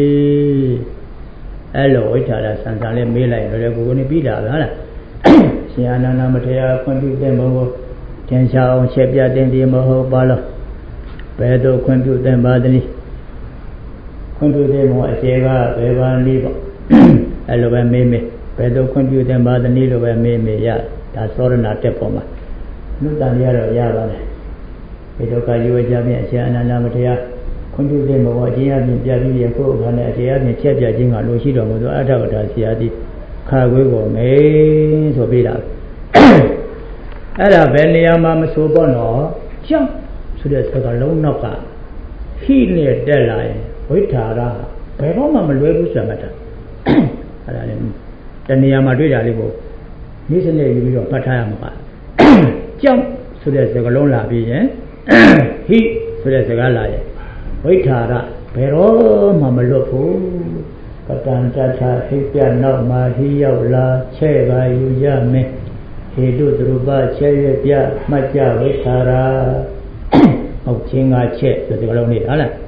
A: ည်းအဲ့လိုဝိထာရဆန်ဆန်လေးမေးလိုက်တော့ကိုကိုနေပြီးတာပဲဟုတ်လားရှင်အနန္ဒမထေရခွင့်ပြုတဲ့ဘုံကိုသင်္ချာအောင်ချက်ပြတင်ဒီမဟုတ်ပါလို့ဘယ်သို့ခွင့်ပြုတဲ့ပါသနည်းခွင့်ပြုတဲ့ဘုံအခြေကဘယ်ပါနည်းပေါ့အဲ့လိုပဲမေးမေးဘယ်သို့ခွင့်ပြုတဲ့ပါသနည်းလိုပဲမေးမေးရဒါသောရဏတက်ပေါ်မှာလူတန်ရတော့ရပါတယ်ဒီဒုက္ခယူဝကြဖြင့်အရှင်အနန္ဒမထေရခွင့်ပြုတဲ့ဘုံအချင်းအပြင်ပြပြီးရကိုယ်အခါနဲ့အချင်းအပြင်ချက်ပြခြင်းကလိုရှိတော်မူသောအထကထာဆရာတိခါခွေးကိုမေးဆိုပြတာအဲ့ဒါဘယ်နေရာမှာမဆိုပေါ့နော်ကြောက်ဆိုတဲ့စကားလုံးနောက်ကဟိနဲ့တက်လာရင်ဝိထာရဘယ်တော့မှမလွဲဘူးဆိုတာမှတ်တာအဲ့ဒါလည်းတနေရာမှာတွေ့ကြလေးကိုနေ့စနေ့ယူပြီးတော့ဖတ်ထားရမှာပါကြောက်ဆိုတဲ့စကားလုံးလာပြီးရင်ဟိဆိုတဲ့စကားလာရင်ဝိထာရဘယ်တော့မှမလွတ်ဘူးပတန်တထဟိပြနောက်မှာဟိရောက်လာချဲ့ပါယူရမယ်ဟေတုသရူပချဲ့ရပြမှတ်ကြဝိထာရဟုတ်ချင်းကချဲ့ဆိုတဲ့စကားလုံးလေးဟုတ်လား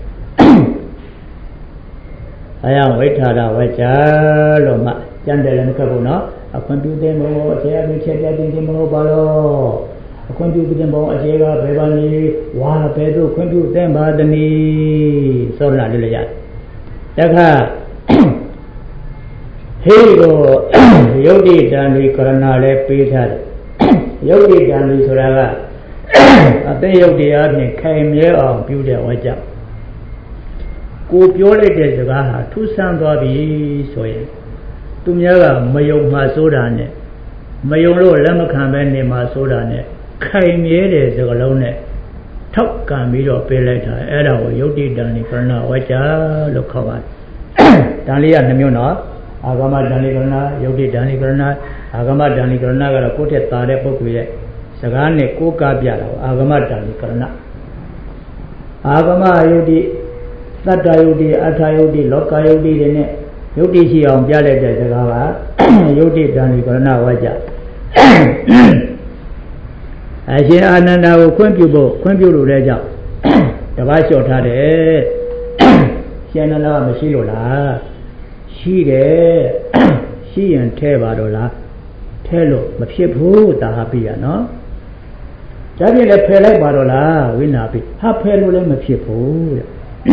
A: အဲရဝိထာရဝကြလို့မှကျန်တယ်လည်းမခက်ဘူးနော်အခွင့်ပြုတဲ့ဘုံကိုအခြေအမြင့်ချက်ပြတင်ခြင်းမဟုတ်ပါလို့အခွင့်ပြုတဲ့ဘုံအခြေကဘယ်ပါနည်းဝါဘယ်သို့ခွင့်ပြုတဲ့ပါသနည်းသောရဏလေးလည်းရတယ်တခါဟေကိုယုတ်တိတံဒီကရဏလည်းပေးထားတယ်ယုတ်တိတံဒီဆိုတာကအသိယုတ်တရားဖြင့်ခိုင်မြဲအောင်ပြုတဲ့ဝါကြကိုပြောလိုက်တဲ့စကားဟာထူးဆန်းသွားပြီဆိုရင်သူများကမယုံမှဆိုတာနဲ့မယုံလို့လက်မခံပဲနေမှဆိုတာနဲ့ခိုင်မြဲတဲ့စကားလုံးနဲ့ထောက်ကံပြီးတော့ပေးလိုက်တာအဲ့ဒါကိုယုတ်တိတံဒီကရဏဝါကြလို့ခေါ်ပါတယ်တန်လေးကနှမျိုးနော်အာဂမတန်လေးကရဏယုတ်တိတန်လေးကရဏအာဂမတန်လေးကရဏကတော့ကိုယ့်ထက်သာတဲ့ပုဂ္ဂိုလ်ရဲ့စကားနဲ့ကိုးကားပြတာကိုအာဂမတန်လေးကရဏအာဂမယုတ်တိသတ္တယုတ်တိအထာယုတ်တိလောကယုတ်တိတွေနဲ့ယုတ်တိရှိအောင်ပြလိုက်တဲ့စကားကယုတ်တိတန်လေးကရဏဝါကြအရှင်အာနန္ဒာကိုခွင့်ပြုဖို့ခွင့်ပြုလို့တဲ့ကြောင့်တပတ်လျှော့ထားတယ်ရှင်အာနန္ဒာကမရှိလို့လားရှိတယ်ရှိရင်ထဲပါတော့လားထဲလို့မဖြစ်ဘူးတာဟာပြရနော်ဒါပြင်လည်းဖယ်လိုက်ပါတော့လားဝိနာပိဟာဖယ်လို့လည်းမဖြစ်ဘူးတဲ့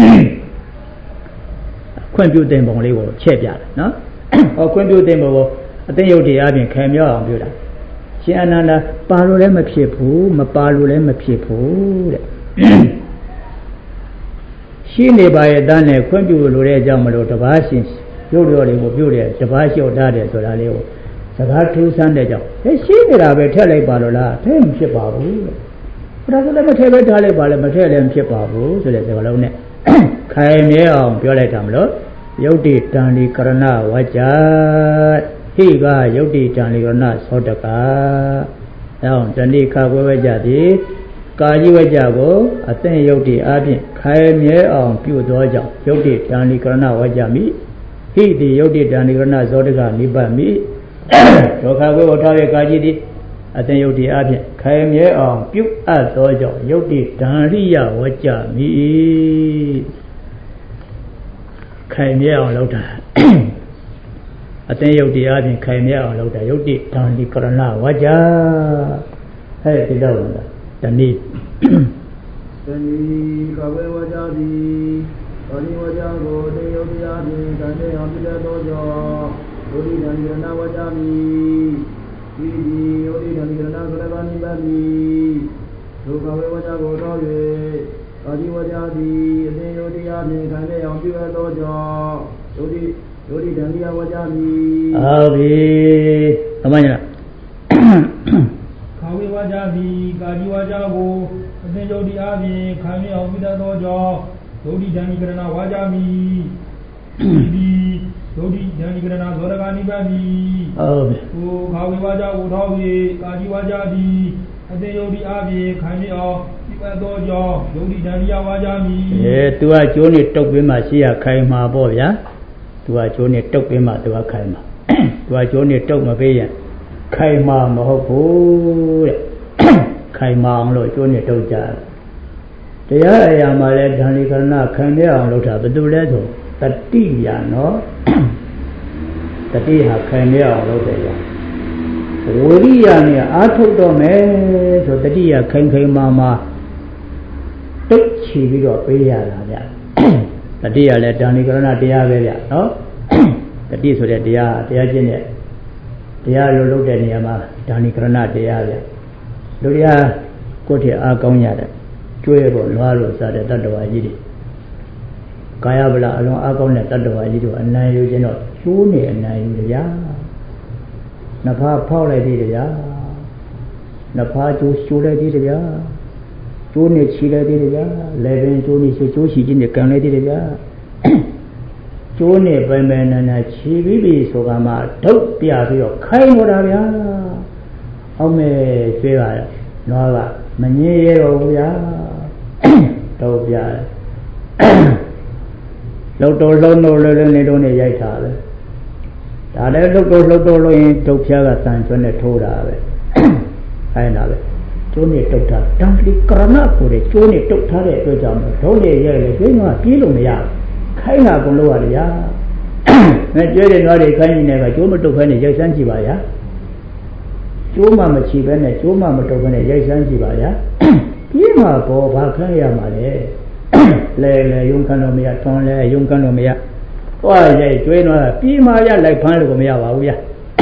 A: ခွင့်ပြုတဲ့ပုံလေးကိုချက်ပြတယ်နော်ဟောခွင့်ပြုတဲ့ပုံကိုအသိယုတ်တရားပြင်ခံပြောအောင်ပြောတာရှင်အနန္ဒာပါလို့လည်းမဖြစ်ဘူးမပါလို့လည်းမဖြစ်ဘူးတဲ့ရှိနေပါရဲ့တန်းနဲ့ခွင့်ပြုလို့တဲ့အကြောင်းမလို့တပါးရှင်ရုပ်တော်တွေကိုပြုတယ်တပါးလျှော့ထားတယ်ဆိုတာလေးကိုစကားထူးဆန်းတဲ့ကြောင့်ဟဲ့ရှိနေတာပဲထည့်လိုက်ပါလို့လားထည့်မဖြစ်ပါဘူးတဲ့ဒါဆိုလည်းမထည့်ပဲထားလိုက်ပါလေမထည့်လည်းမဖြစ်ပါဘူးဆိုတဲ့စကားလုံးနဲ့ခိုင်မြဲအောင်ပြောလိုက်တာမလို့ယုတ်တိတန်ဒီကရဏဝါကြဟိကယုတ်တိတန်ဒီကရဏသောတကအဲအောင်တဏိခခွဲဝဲကြသည်ကာကြီးဝဲကြကိုအသင့်ယုတ်တိအပြင်ခိုင်မြဲအောင်ပြုသောကြောင့်ယုတ်တိတန်ဒီကရဏဝါကြမိဟိတိယုတ်တိတန်ဒီကရဏသောတကနိဗ္ဗာန်မိဒုက္ခဝေဝထားရဲ့ကာကြီးသည်အသင်ယုတ်တိအပြင်ခိုင်မြဲအောင်ပြုအပ်သောကြောင့်ယုတ်တိဓာရိယဝကြမိခိုင်မြဲအောင်လုပ်တာအသင်ယုတ်တိအပြင်ခိုင်မြဲအောင်လုပ်တာယုတ်တိဓာရိကရဏဝကြဟဲ့ဒီတော့လားတဏိ
B: တဏိကဝေဝကြသည်ကာကြီးဝကြကိုအသင်ယုတ်တိအပြင်ခိုင်မြဲအောင်ပြုသောကြောင့်ယုတ်တိဓာရိကရဏဝကြမိဒီဒီယောဒီဓမ္မရဏသရဂာနိဗ္ဗာန်ဒုက္ခဝေဝကြကိုတော်၍အာဒီဝကြသည်အသင်ယောဒီအပြင်ခံတဲ့အောင်ပြုအပ်သောကြောင့်ယောဒီယောဒီဓမ္မရဝကြမည်
A: ဟုတ်ပြီအမှန်လား
C: ခာဝေဝကြသည်ကာကြီးဝကြကိုအသင်ယောဒီအပြင်ခံတဲ့အောင်ပြုအပ်သောကြောင့်ယောဒီဓမ္မရဏဝကြမည်ဒီဒုတိယဉာဏ်ကရဏသောရဂာနိဗ္ဗာန်မိ
A: ဟုတ်ပြီ
C: ဟိုခါဝေဝါကြကိုထောက်၍ကာကြီးဝါကြသည်အတေယုတ်ဒီအပြင်ခံရအောင်ဒီပတ်သောကြောင့်ယုတ်ဒီတန်ရိယဝါကြမိ
A: အဲ तू ကကျိုးနေတုတ်ပေးမှရှိရခိုင်မှာပေါ့ဗျာ तू ကကျိုးနေတုတ်ပေးမှ तू ကခိုင်မှာ तू ကကျိုးနေတုတ်မပေးရင်ခိုင်မှာမဟုတ်ဘူးတဲ့ခိုင်မှာအောင်လို့ကျိုးနေတုတ်ကြတရားအရာမှာလဲဓာဏိကရဏခံရအောင်လုပ်တာဘယ်သူလဲဆိုတတိယနော်တတိဟာခံရအောင်လုပ်တယ်ကြာဝိရိယနဲ့အားထုတ်တော့မယ်ဆိုတတိယခိုင်ခိုင်မာမာတိတ်ချီပြီးတော့ပေးရတာဗျတတိယလည်းဒါနိကရဏတရားပဲဗျနော်တတိဆိုတဲ့တရားတရားချင်းနဲ့တရားလိုလုပ်တဲ့နေရာမှာဒါနိကရဏတရားဗျလူတရားကိုယ်ထည်အားကောင်းရတယ်ကျွေးဖို့လွားလို့စတဲ့တတ္တဝါကြီးတွေကာယဗလာအလွန်အားကောင်းတဲ့တတ္တဝါကြီးတို့အနံယူခြင်းတော့ကျိုးနေအနံယူကြနဖားဖောက်လိုက်သေးတယ်ဗျာနဖားကျိုးကျိုးလိုက်သေးတယ်ဗျာကျိုးနေချီလိုက်သေးတယ်ဗျာလေပင်ကျိုးနေချီကျိုးချီခြင်းနဲ့ကံလိုက်သေးတယ်ဗျာကျိုးနေပိုင်ပိုင်နာနာချီပြီးပြီဆိုကမှဒုတ်ပြပြီးတော့ခိုင်းတော့တာဗျာအောင်မဲကျွေးပါတော့နွားကမငြင်းရတော့ဘူးဗျာတော့ပြလောက်တော်လုံးတော့လည်းလည်းနေတော့နေရိုက်တာပဲဒါလည်းလောက်တော်လောက်တော်လို့ရင်ဒုတ်ဖြားကတန်ကျွန်းနဲ့ထိုးတာပဲခိုင်းတာပဲကျိုးနေတုတ်တာတန်လီကရဏကိုတဲ့ကျိုးနေတုတ်ထားတဲ့အတွက်ကြောင့်ဒုတ်နေရဲလေကျွေးနွားပြေးလို့မရခိုင်းတာကုန်လို့ရတယ်ဗျာမကျွေးတဲ့နွားတွေခိုင်းနေတယ်ကကျိုးမတုတ်ခဲနဲ့ရိုက်စမ်းကြည့်ပါဗျာကျိုးမှမချီပဲနဲ့ကျိုးမှမတုတ်ပဲနဲ့ရိုက်စမ်းကြည့်ပါဗျာပြေးမှာပေါ်ဘာခိုင်းရမှာလဲလဲလဲယုံခံလို့မရထွန်လဲယုံခံလို့မရသွားရိုက်ကျွေးတော့ပြီးမှရလိုက်ဖမ်းလို့မရပါဘူးဗျာ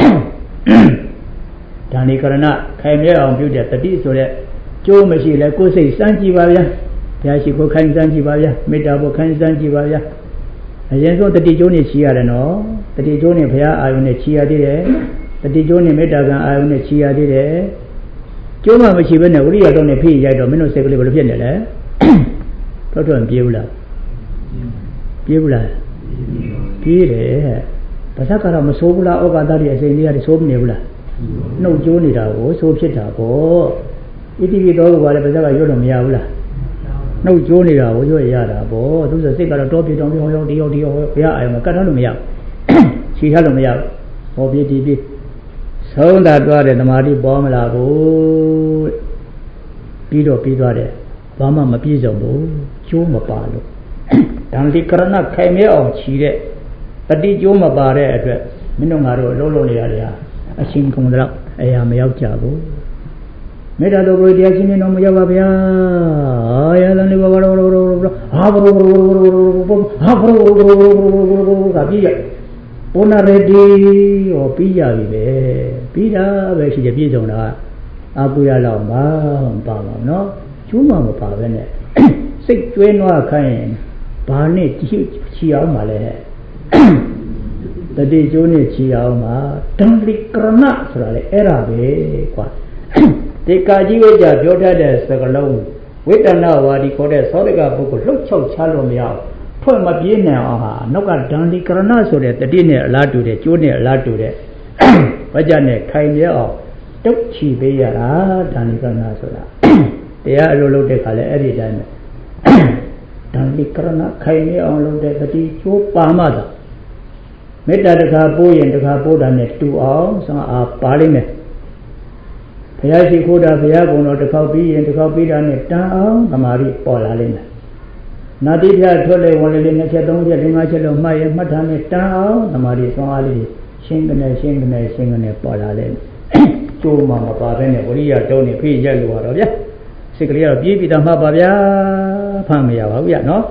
A: ဒါနိကရဏခိုင်မြဲအောင်ပြုတဲ့တတိဆိုတဲ့ကျိုးမရှိလဲကိုယ်စိတ်စမ်းကြည့်ပါဗျာဘုရားရှိခိုးခိုင်စမ်းကြည့်ပါဗျာမေတ္တာဖို့ခိုင်စမ်းကြည့်ပါဗျာအရင်ဆုံးတတိကျိုးနဲ့ချီရတယ်နော်တတိကျိုးနဲ့ဘုရားအာယုန်နဲ့ချီရသေးတယ်တတိကျိုးနဲ့မေတ္တာကံအာယုန်နဲ့ချီရသေးတယ်ကျိုးမှမရှိဘဲနဲ့ဝိရိယတော့နဲ့ဖိရိုက်တော့မင်းတို့စိတ်ကလေးဘယ်လိုဖြစ်နေလဲတော့တော့ပြေးဘူးလားပြေးဘူးလားပြေးတယ်ဗဇက်ကတော့မဆိုးဘူးလားဩကာသတွေအစိမ်လေးရတယ်ဆိုးမနေဘူးလားနှုတ်ကျိုးနေတာကိုဆိုးဖြစ်တာပေါ့ဣတိပိတော်ကလည်းဗဇက်ကရွတ်လို့မရဘူးလားနှုတ်ကျိုးနေတာကိုရွတ်ရတာပေါ့သူဆိုစိတ်ကတော့တောပြေတောင်ပြောင်းရောဒီရောဒီရောဘုရားအာယုံကတ်ထားလို့မရဘူးခြိထားလို့မရဘူးဟောပြေးဒီပြေးဆုံးတာတွားတဲ့သမာဓိပေါ်မလာဘူးပြီးတော့ပြီးသွားတယ်ဘာမှမပြည့်စုံဘူးကျိုးမပါလို့တန်တိကရဏခိုင်မြဲအောင်ခြီးတဲ့တတိကျိုးမပါတဲ့အတွက်မင်းတို့ငါတို့အလုံးလုံးနေရတယ်ဟာအရှင်ကုန်တော့အရာမရောက်ကြဘူးမေတ္တာတော်ကိုတရားချင်းနေတော့မရောက်ပါဗျာအာရလန်လေးဘာဘာရောရောရောဟာဘရောရောရောဟာဘရောရောရောကပြီးရဘုနာရတီရောပြီးရပြီပဲပြီးတာပဲရှိတယ်ပြည့်စုံတာအာကုရလောက်ပါပါပါနော်ကျိုးမှမပါပဲနဲ့စိတ်ကျွေးနွားခိုင်းရင်ဘာနဲ့ချီချီအောင်ပါလဲတတိကျိုးနဲ့ချီအောင်ပါတံလိကရဏဆိုတာလေအဲ့ဒါပဲကွာဒီကာကြီးဝိကြပြောတတ်တဲ့စကလုံးဝိတ္တနာဝါဒီခေါ်တဲ့သောတကပုဂ္ဂိုလ်လှုပ်ချောက်ချလို့မရအောင်ဖွင့်မပြေးနိုင်အောင်ဟာနောက်ကဒံလိကရဏဆိုတဲ့တတိနဲ့အလားတူတဲ့ကျိုးနဲ့အလားတူတဲ့ဝိကြနဲ့ခိုင်မြဲအောင်တုတ်ချီပေးရတာဒံလိကရဏဆိုတာတရားအလိုလုပ်တဲ့ခါလဲအဲ့ဒီတိုင်းပဲတန်လိကရဏခိုင်မြဲအောင်လုပ်တဲ့တတိကျိုးပါမှသာမေတ္တာတခါပိုးရင်တခါပိုးတာနဲ့တူအောင်စံအားပါလိမ့်မယ်ဘုရားရှိခိုးတာဘုရားကုံတော်တစ်ခေါက်ပြီးရင်တစ်ခေါက်ပြီးတာနဲ့တန်အောင်သမာဓိပေါ်လာလိမ့်မယ်နာတိပြထွက်လေဝင်လေနှစ်ချက်သုံးချက်လေးငါးချက်လို့မှတ်ရင်မှတ်ထားနဲ့တန်အောင်သမာဓိဆောင်အားလေးရှင်းကနေရှင်းကနေရှင်းကနေပေါ်လာလိမ့်မယ်ကျိုးမှမပါဘဲနဲ့ဝိရိယတုံးနေဖိရက်လို့ရတော့ဗျာစိတ်ကလေးကတော့ပြေးပြီးတော့မှတ်ပါဗျာဖမ်းမရပါဘူးဗျာနော်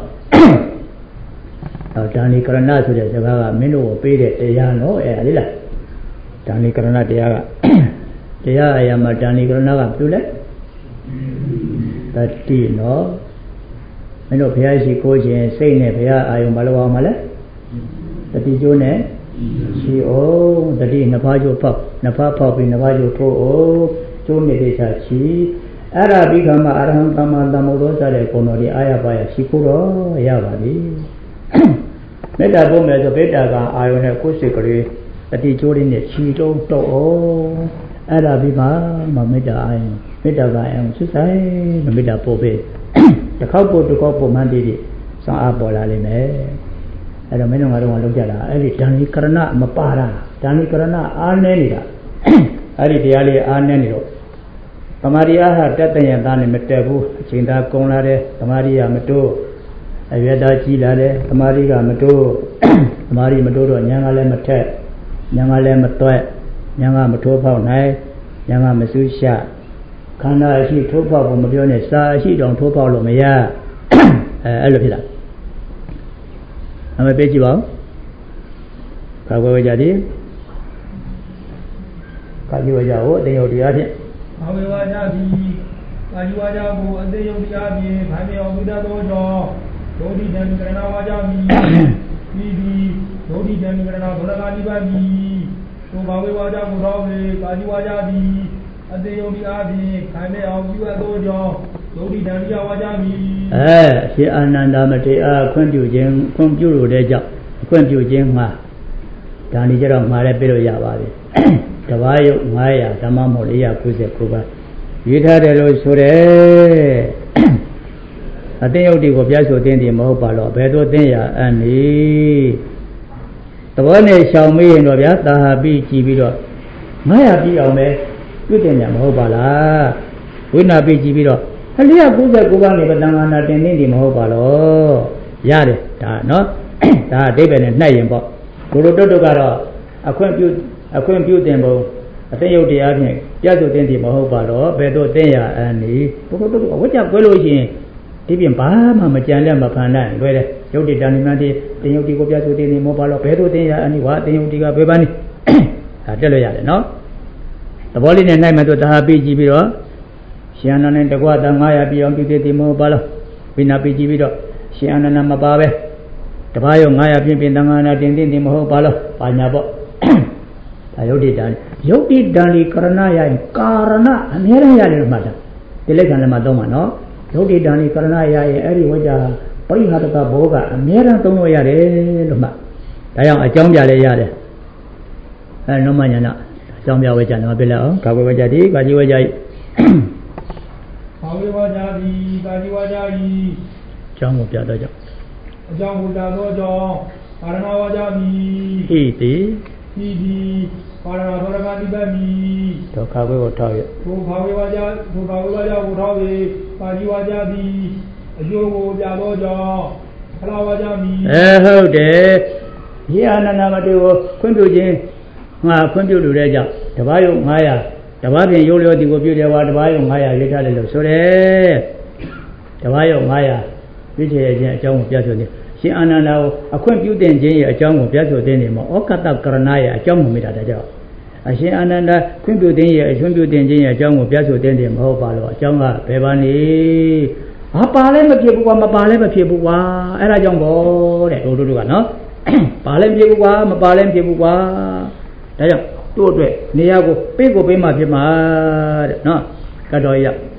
A: အော်ဒါနိကရဏဆိုတဲ့စကားကမင်းတို့ကိုပေးတဲ့တရားနော်အဲ့ဒါလေလားဒါနိကရဏတရားကတရားအရာမှာဒါနိကရဏကဘယ်လိုလဲတတိနော်မင်းတို့ဘုရားရှိခိုးခြင်းစိတ်နဲ့ဘုရားအာယုံမလုပ်အောင်မလဲတတိကျိုးနဲ့ရှိအောင်တတိနှစ်ပါးကျိုးဖောက်နှစ်ပါးဖောက်ပြီးနှစ်ပါးကျိုးထိုးအောင်ကျိုးနေတဲ့ချာချီအဲ့ဒါပြီးခါမှအရဟံသမ္မာသမ္ဗုဒ္ဓဆိုတဲ့ဂုဏ်တော်ဒီအာရပါရရှိခိုးတော့ရပါပြီမေတ္တာပို့မယ်ဆိုမေတ္တာကအာယုန်နဲ့ကိုယ်စိတ်ကလေးတတိကျိုးလေးနဲ့ခြီတုံးတော့အောင်အဲ့ဒါပြီးမှမမေတ္တာအာယုန်မေတ္တာကအာယုန်စစ်ဆိုင်မေတ္တာပို့ပေးတစ်ခေါက်ပို့တစ်ခေါက်ပို့မှန်းတည်တည်စောင်းအားပေါ်လာလိမ့်မယ်အဲ့တော့မင်းတို့ငါတို့ကလောက်ကြတာအဲ့ဒီဓာနိကရဏမပါတာဓာနိကရဏအားနည်းနေတာအဲ့ဒီတရားလေးအားနည်းနေတော့သမာဓိအားဟာတက်တဲ့ရသားနဲ့မတက်ဘူးအချိန်သာကုန်လာတယ်သမာဓိကမတိုးအရွယ်သားကြီးလာတယ်သမာဓိကမတိုးသမာဓိမတိုးတော့ဉာဏ်ကလည်းမထက်ဉာဏ်ကလည်းမတွက်ညာကမထိုးဖောက်နိုင်ညာကမဆူးရှာခန္ဓာရှိထိုးဖောက်ဖို့မပြောနဲ့စာရှိတောင်ထိုးဖောက်လို့မရအဲအဲ့လိုဖြစ်တာအမေပေးကြည့်ပါဦးခါကွယ်ဝကြသည်ခါကြည့်ဝကြကိုအသိဉာဏ်တရားဖြင့်
C: ဘာဝေဝကြသည်ကာယဝါကြကိုအသိဉာဏ်တရားဖြင့်ခိုင်မြေအောင်ပြုတတ်သောကြောင့်ဒုတိယကရဏဝါကြမည်ဤသည်ဒုတိယကရဏဒုရဂာနိဗ္ဗာန်မည်သို့ဘာဝေဝါကြကိုတော်ဝေကာယဝါကြသည်အသိဉာဏ်တရားဖြင့်ခိုင်မြေအောင်ပြုတတ်သောကြောင့်ဒုတိယတရားဝါကြမည်
A: အဲရှင်အာနန္ဒမထေရခွင့်ပြုခြင်းခွင့်ပြုလို့တဲ့ကြောင့်ခွင့်ပြုခြင်းမှာဒါနေကြတော့မှာလည်းပြလို့ရပါပြီတဘာယုတ်ငါးရာဓမ္မမဟုတ်၄၉၉ပါးရေးထားတယ်လို့ဆိုတယ်အသိဉာဏ်တွေကိုပြဆိုသိတယ်မဟုတ်ပါတော့ဘယ်သို့သိရအံ့နေသဘောနဲ့ရှောင်မေးရင်တော့ဗျာတာဟာပြီးကြည်ပြီးတော့ငါးရာပြီးအောင်ပဲပြုတင်တယ်မဟုတ်ပါလားဝိနာပြီးကြည်ပြီးတော့၄၉၉ပါးနေပတန်ခါနာတင်သိတယ်မဟုတ်ပါတော့ရတယ်ဒါနော်ဒါအဓိပ္ပာယ်နဲ့နှိုက်ရင်ပေါ့ဘုလိုတုတ်တုတ်ကတော့အခွင့်ပြုအခွင့်ပြုတင်ပုံအသိဉာဏ်တရားဖြင့်ပြတ်ဆိုတင်တယ်မဟုတ်ပါတော့ဘယ်တော့သိရအံ့နေဘုလိုတုတ်တုတ်ဝိကြကွဲလို့ရှိရင်ဒီပြင်ဘာမှမကြံလက်မဖန်နိုင်လွယ်တယ်ယုတ်တိတဏိမတိတင်ယုတ်တိကိုပြတ်ဆိုတင်တယ်မဟုတ်ပါတော့ဘယ်တော့သိရအံ့နေဝါတင်ယုတ်တိကဘယ်ပန်းနေဒါတက်လို့ရတယ်နော်သဘောလေးနဲ့နှိုက်မှတော့ဒါပြီးကြည့်ပြီးတော့ရှင်အနန္ဒနဲ့တကွာတန်၅ရာပြအောင်ပြုသေးတယ်မဟုတ်ပါလားဝိနာပြီးကြည့်ပြီးတော့ရှင်အနန္ဒမပါပဲတပါးရော၅ရာပြင်းပြင်းတန်ခါနာတင်တင်တယ်မဟုတ်ပါလားပါညာပေါ့ဒါယုတ်တိတန်ယုတ်တိတန်ဒီကရဏရရင်ကာရဏအများရရတယ်လို့မှတ်တာဒီလက္ခဏာမှာသုံးပါနော်ယုတ်တိတန်ဒီကရဏရရင်အဲ့ဒီဝိဇ္ဇာပရိဟာတကဘောကအများရန်သုံးလို့ရတယ်လို့မှတ်ဒါကြောင့်အကြောင်းပြလဲရတယ်အဲနောမညာနာအကြောင်းပြဝိဇ္ဇာတော့ပြလိုက်အောင်ကာဝေဝိဇ္ဇာဒီကာကြီးဝိဇ္ဇာ
C: ဘာဝေဝါကြသည်ကာကြီးဝါကြ၏
A: အကြောင်းကိုပြတော့ကြောင့်
C: အကြောင်းကိုပြတော့ကြောင့်ပါရဏဝါကြသည်
A: ဤသည်
C: ဤသည်ပါရဏသောရကတိပမည်
A: ဒုက္ခဝေကိုထောက်ရ
C: ထိုဘာဝေဝါကြထိုဘာဝေဝါကြကိုထောက်၍ကာကြီးဝါကြသည်အကျိုးကိုပြတော့ကြောင့်ဖလားဝါကြမည်
A: အဲဟုတ်တယ်ဒီအာနန္ဒမတေကိုခွင့်ပြုခြင်းငါခွင့်ပြုလို့တဲ့ကြောင့်တပါးယုံ၅ရာတပါးပြင်ရုပ်လျော်ဒီကိုပြုတယ်ဝါတပါးယုံ၅ရာရေးထားတယ်လို့ဆိုတယ်တပါးယုံ၅ရာပြည့်ချေခြင်းအကြောင်းကိုပြဆိုတယ်ရှင်အာနန္ဒကိုအခွင့်ပြုတင်ခြင်းရဲ့အကြောင်းကိုပြဆိုတဲ့နေမှာဩကတ္တကရဏရဲ့အကြောင်းကိုမိတာတဲ့ကြောင့်အရှင်အာနန္ဒခွင့်ပြုတင်ရဲ့အခွင့်ပြုတင်ခြင်းရဲ့အကြောင်းကိုပြဆိုတဲ့နေမဟုတ်ပါလို့အကြောင်းကဘယ်ပါနေဘာပါလဲမဖြစ်ဘူးကွာမပါလဲမဖြစ်ဘူးကွာအဲ့ဒါကြောင့်ပေါ့တဲ့တို့တို့ကနော်ပါလဲမဖြစ်ဘူးကွာမပါလဲမဖြစ်ဘူးကွာဒါကြောင့်တို့အတွက်နေရာကိုပေးကိုပေးမှဖြစ်မှာတဲ့နော်ကတ်တော်ရ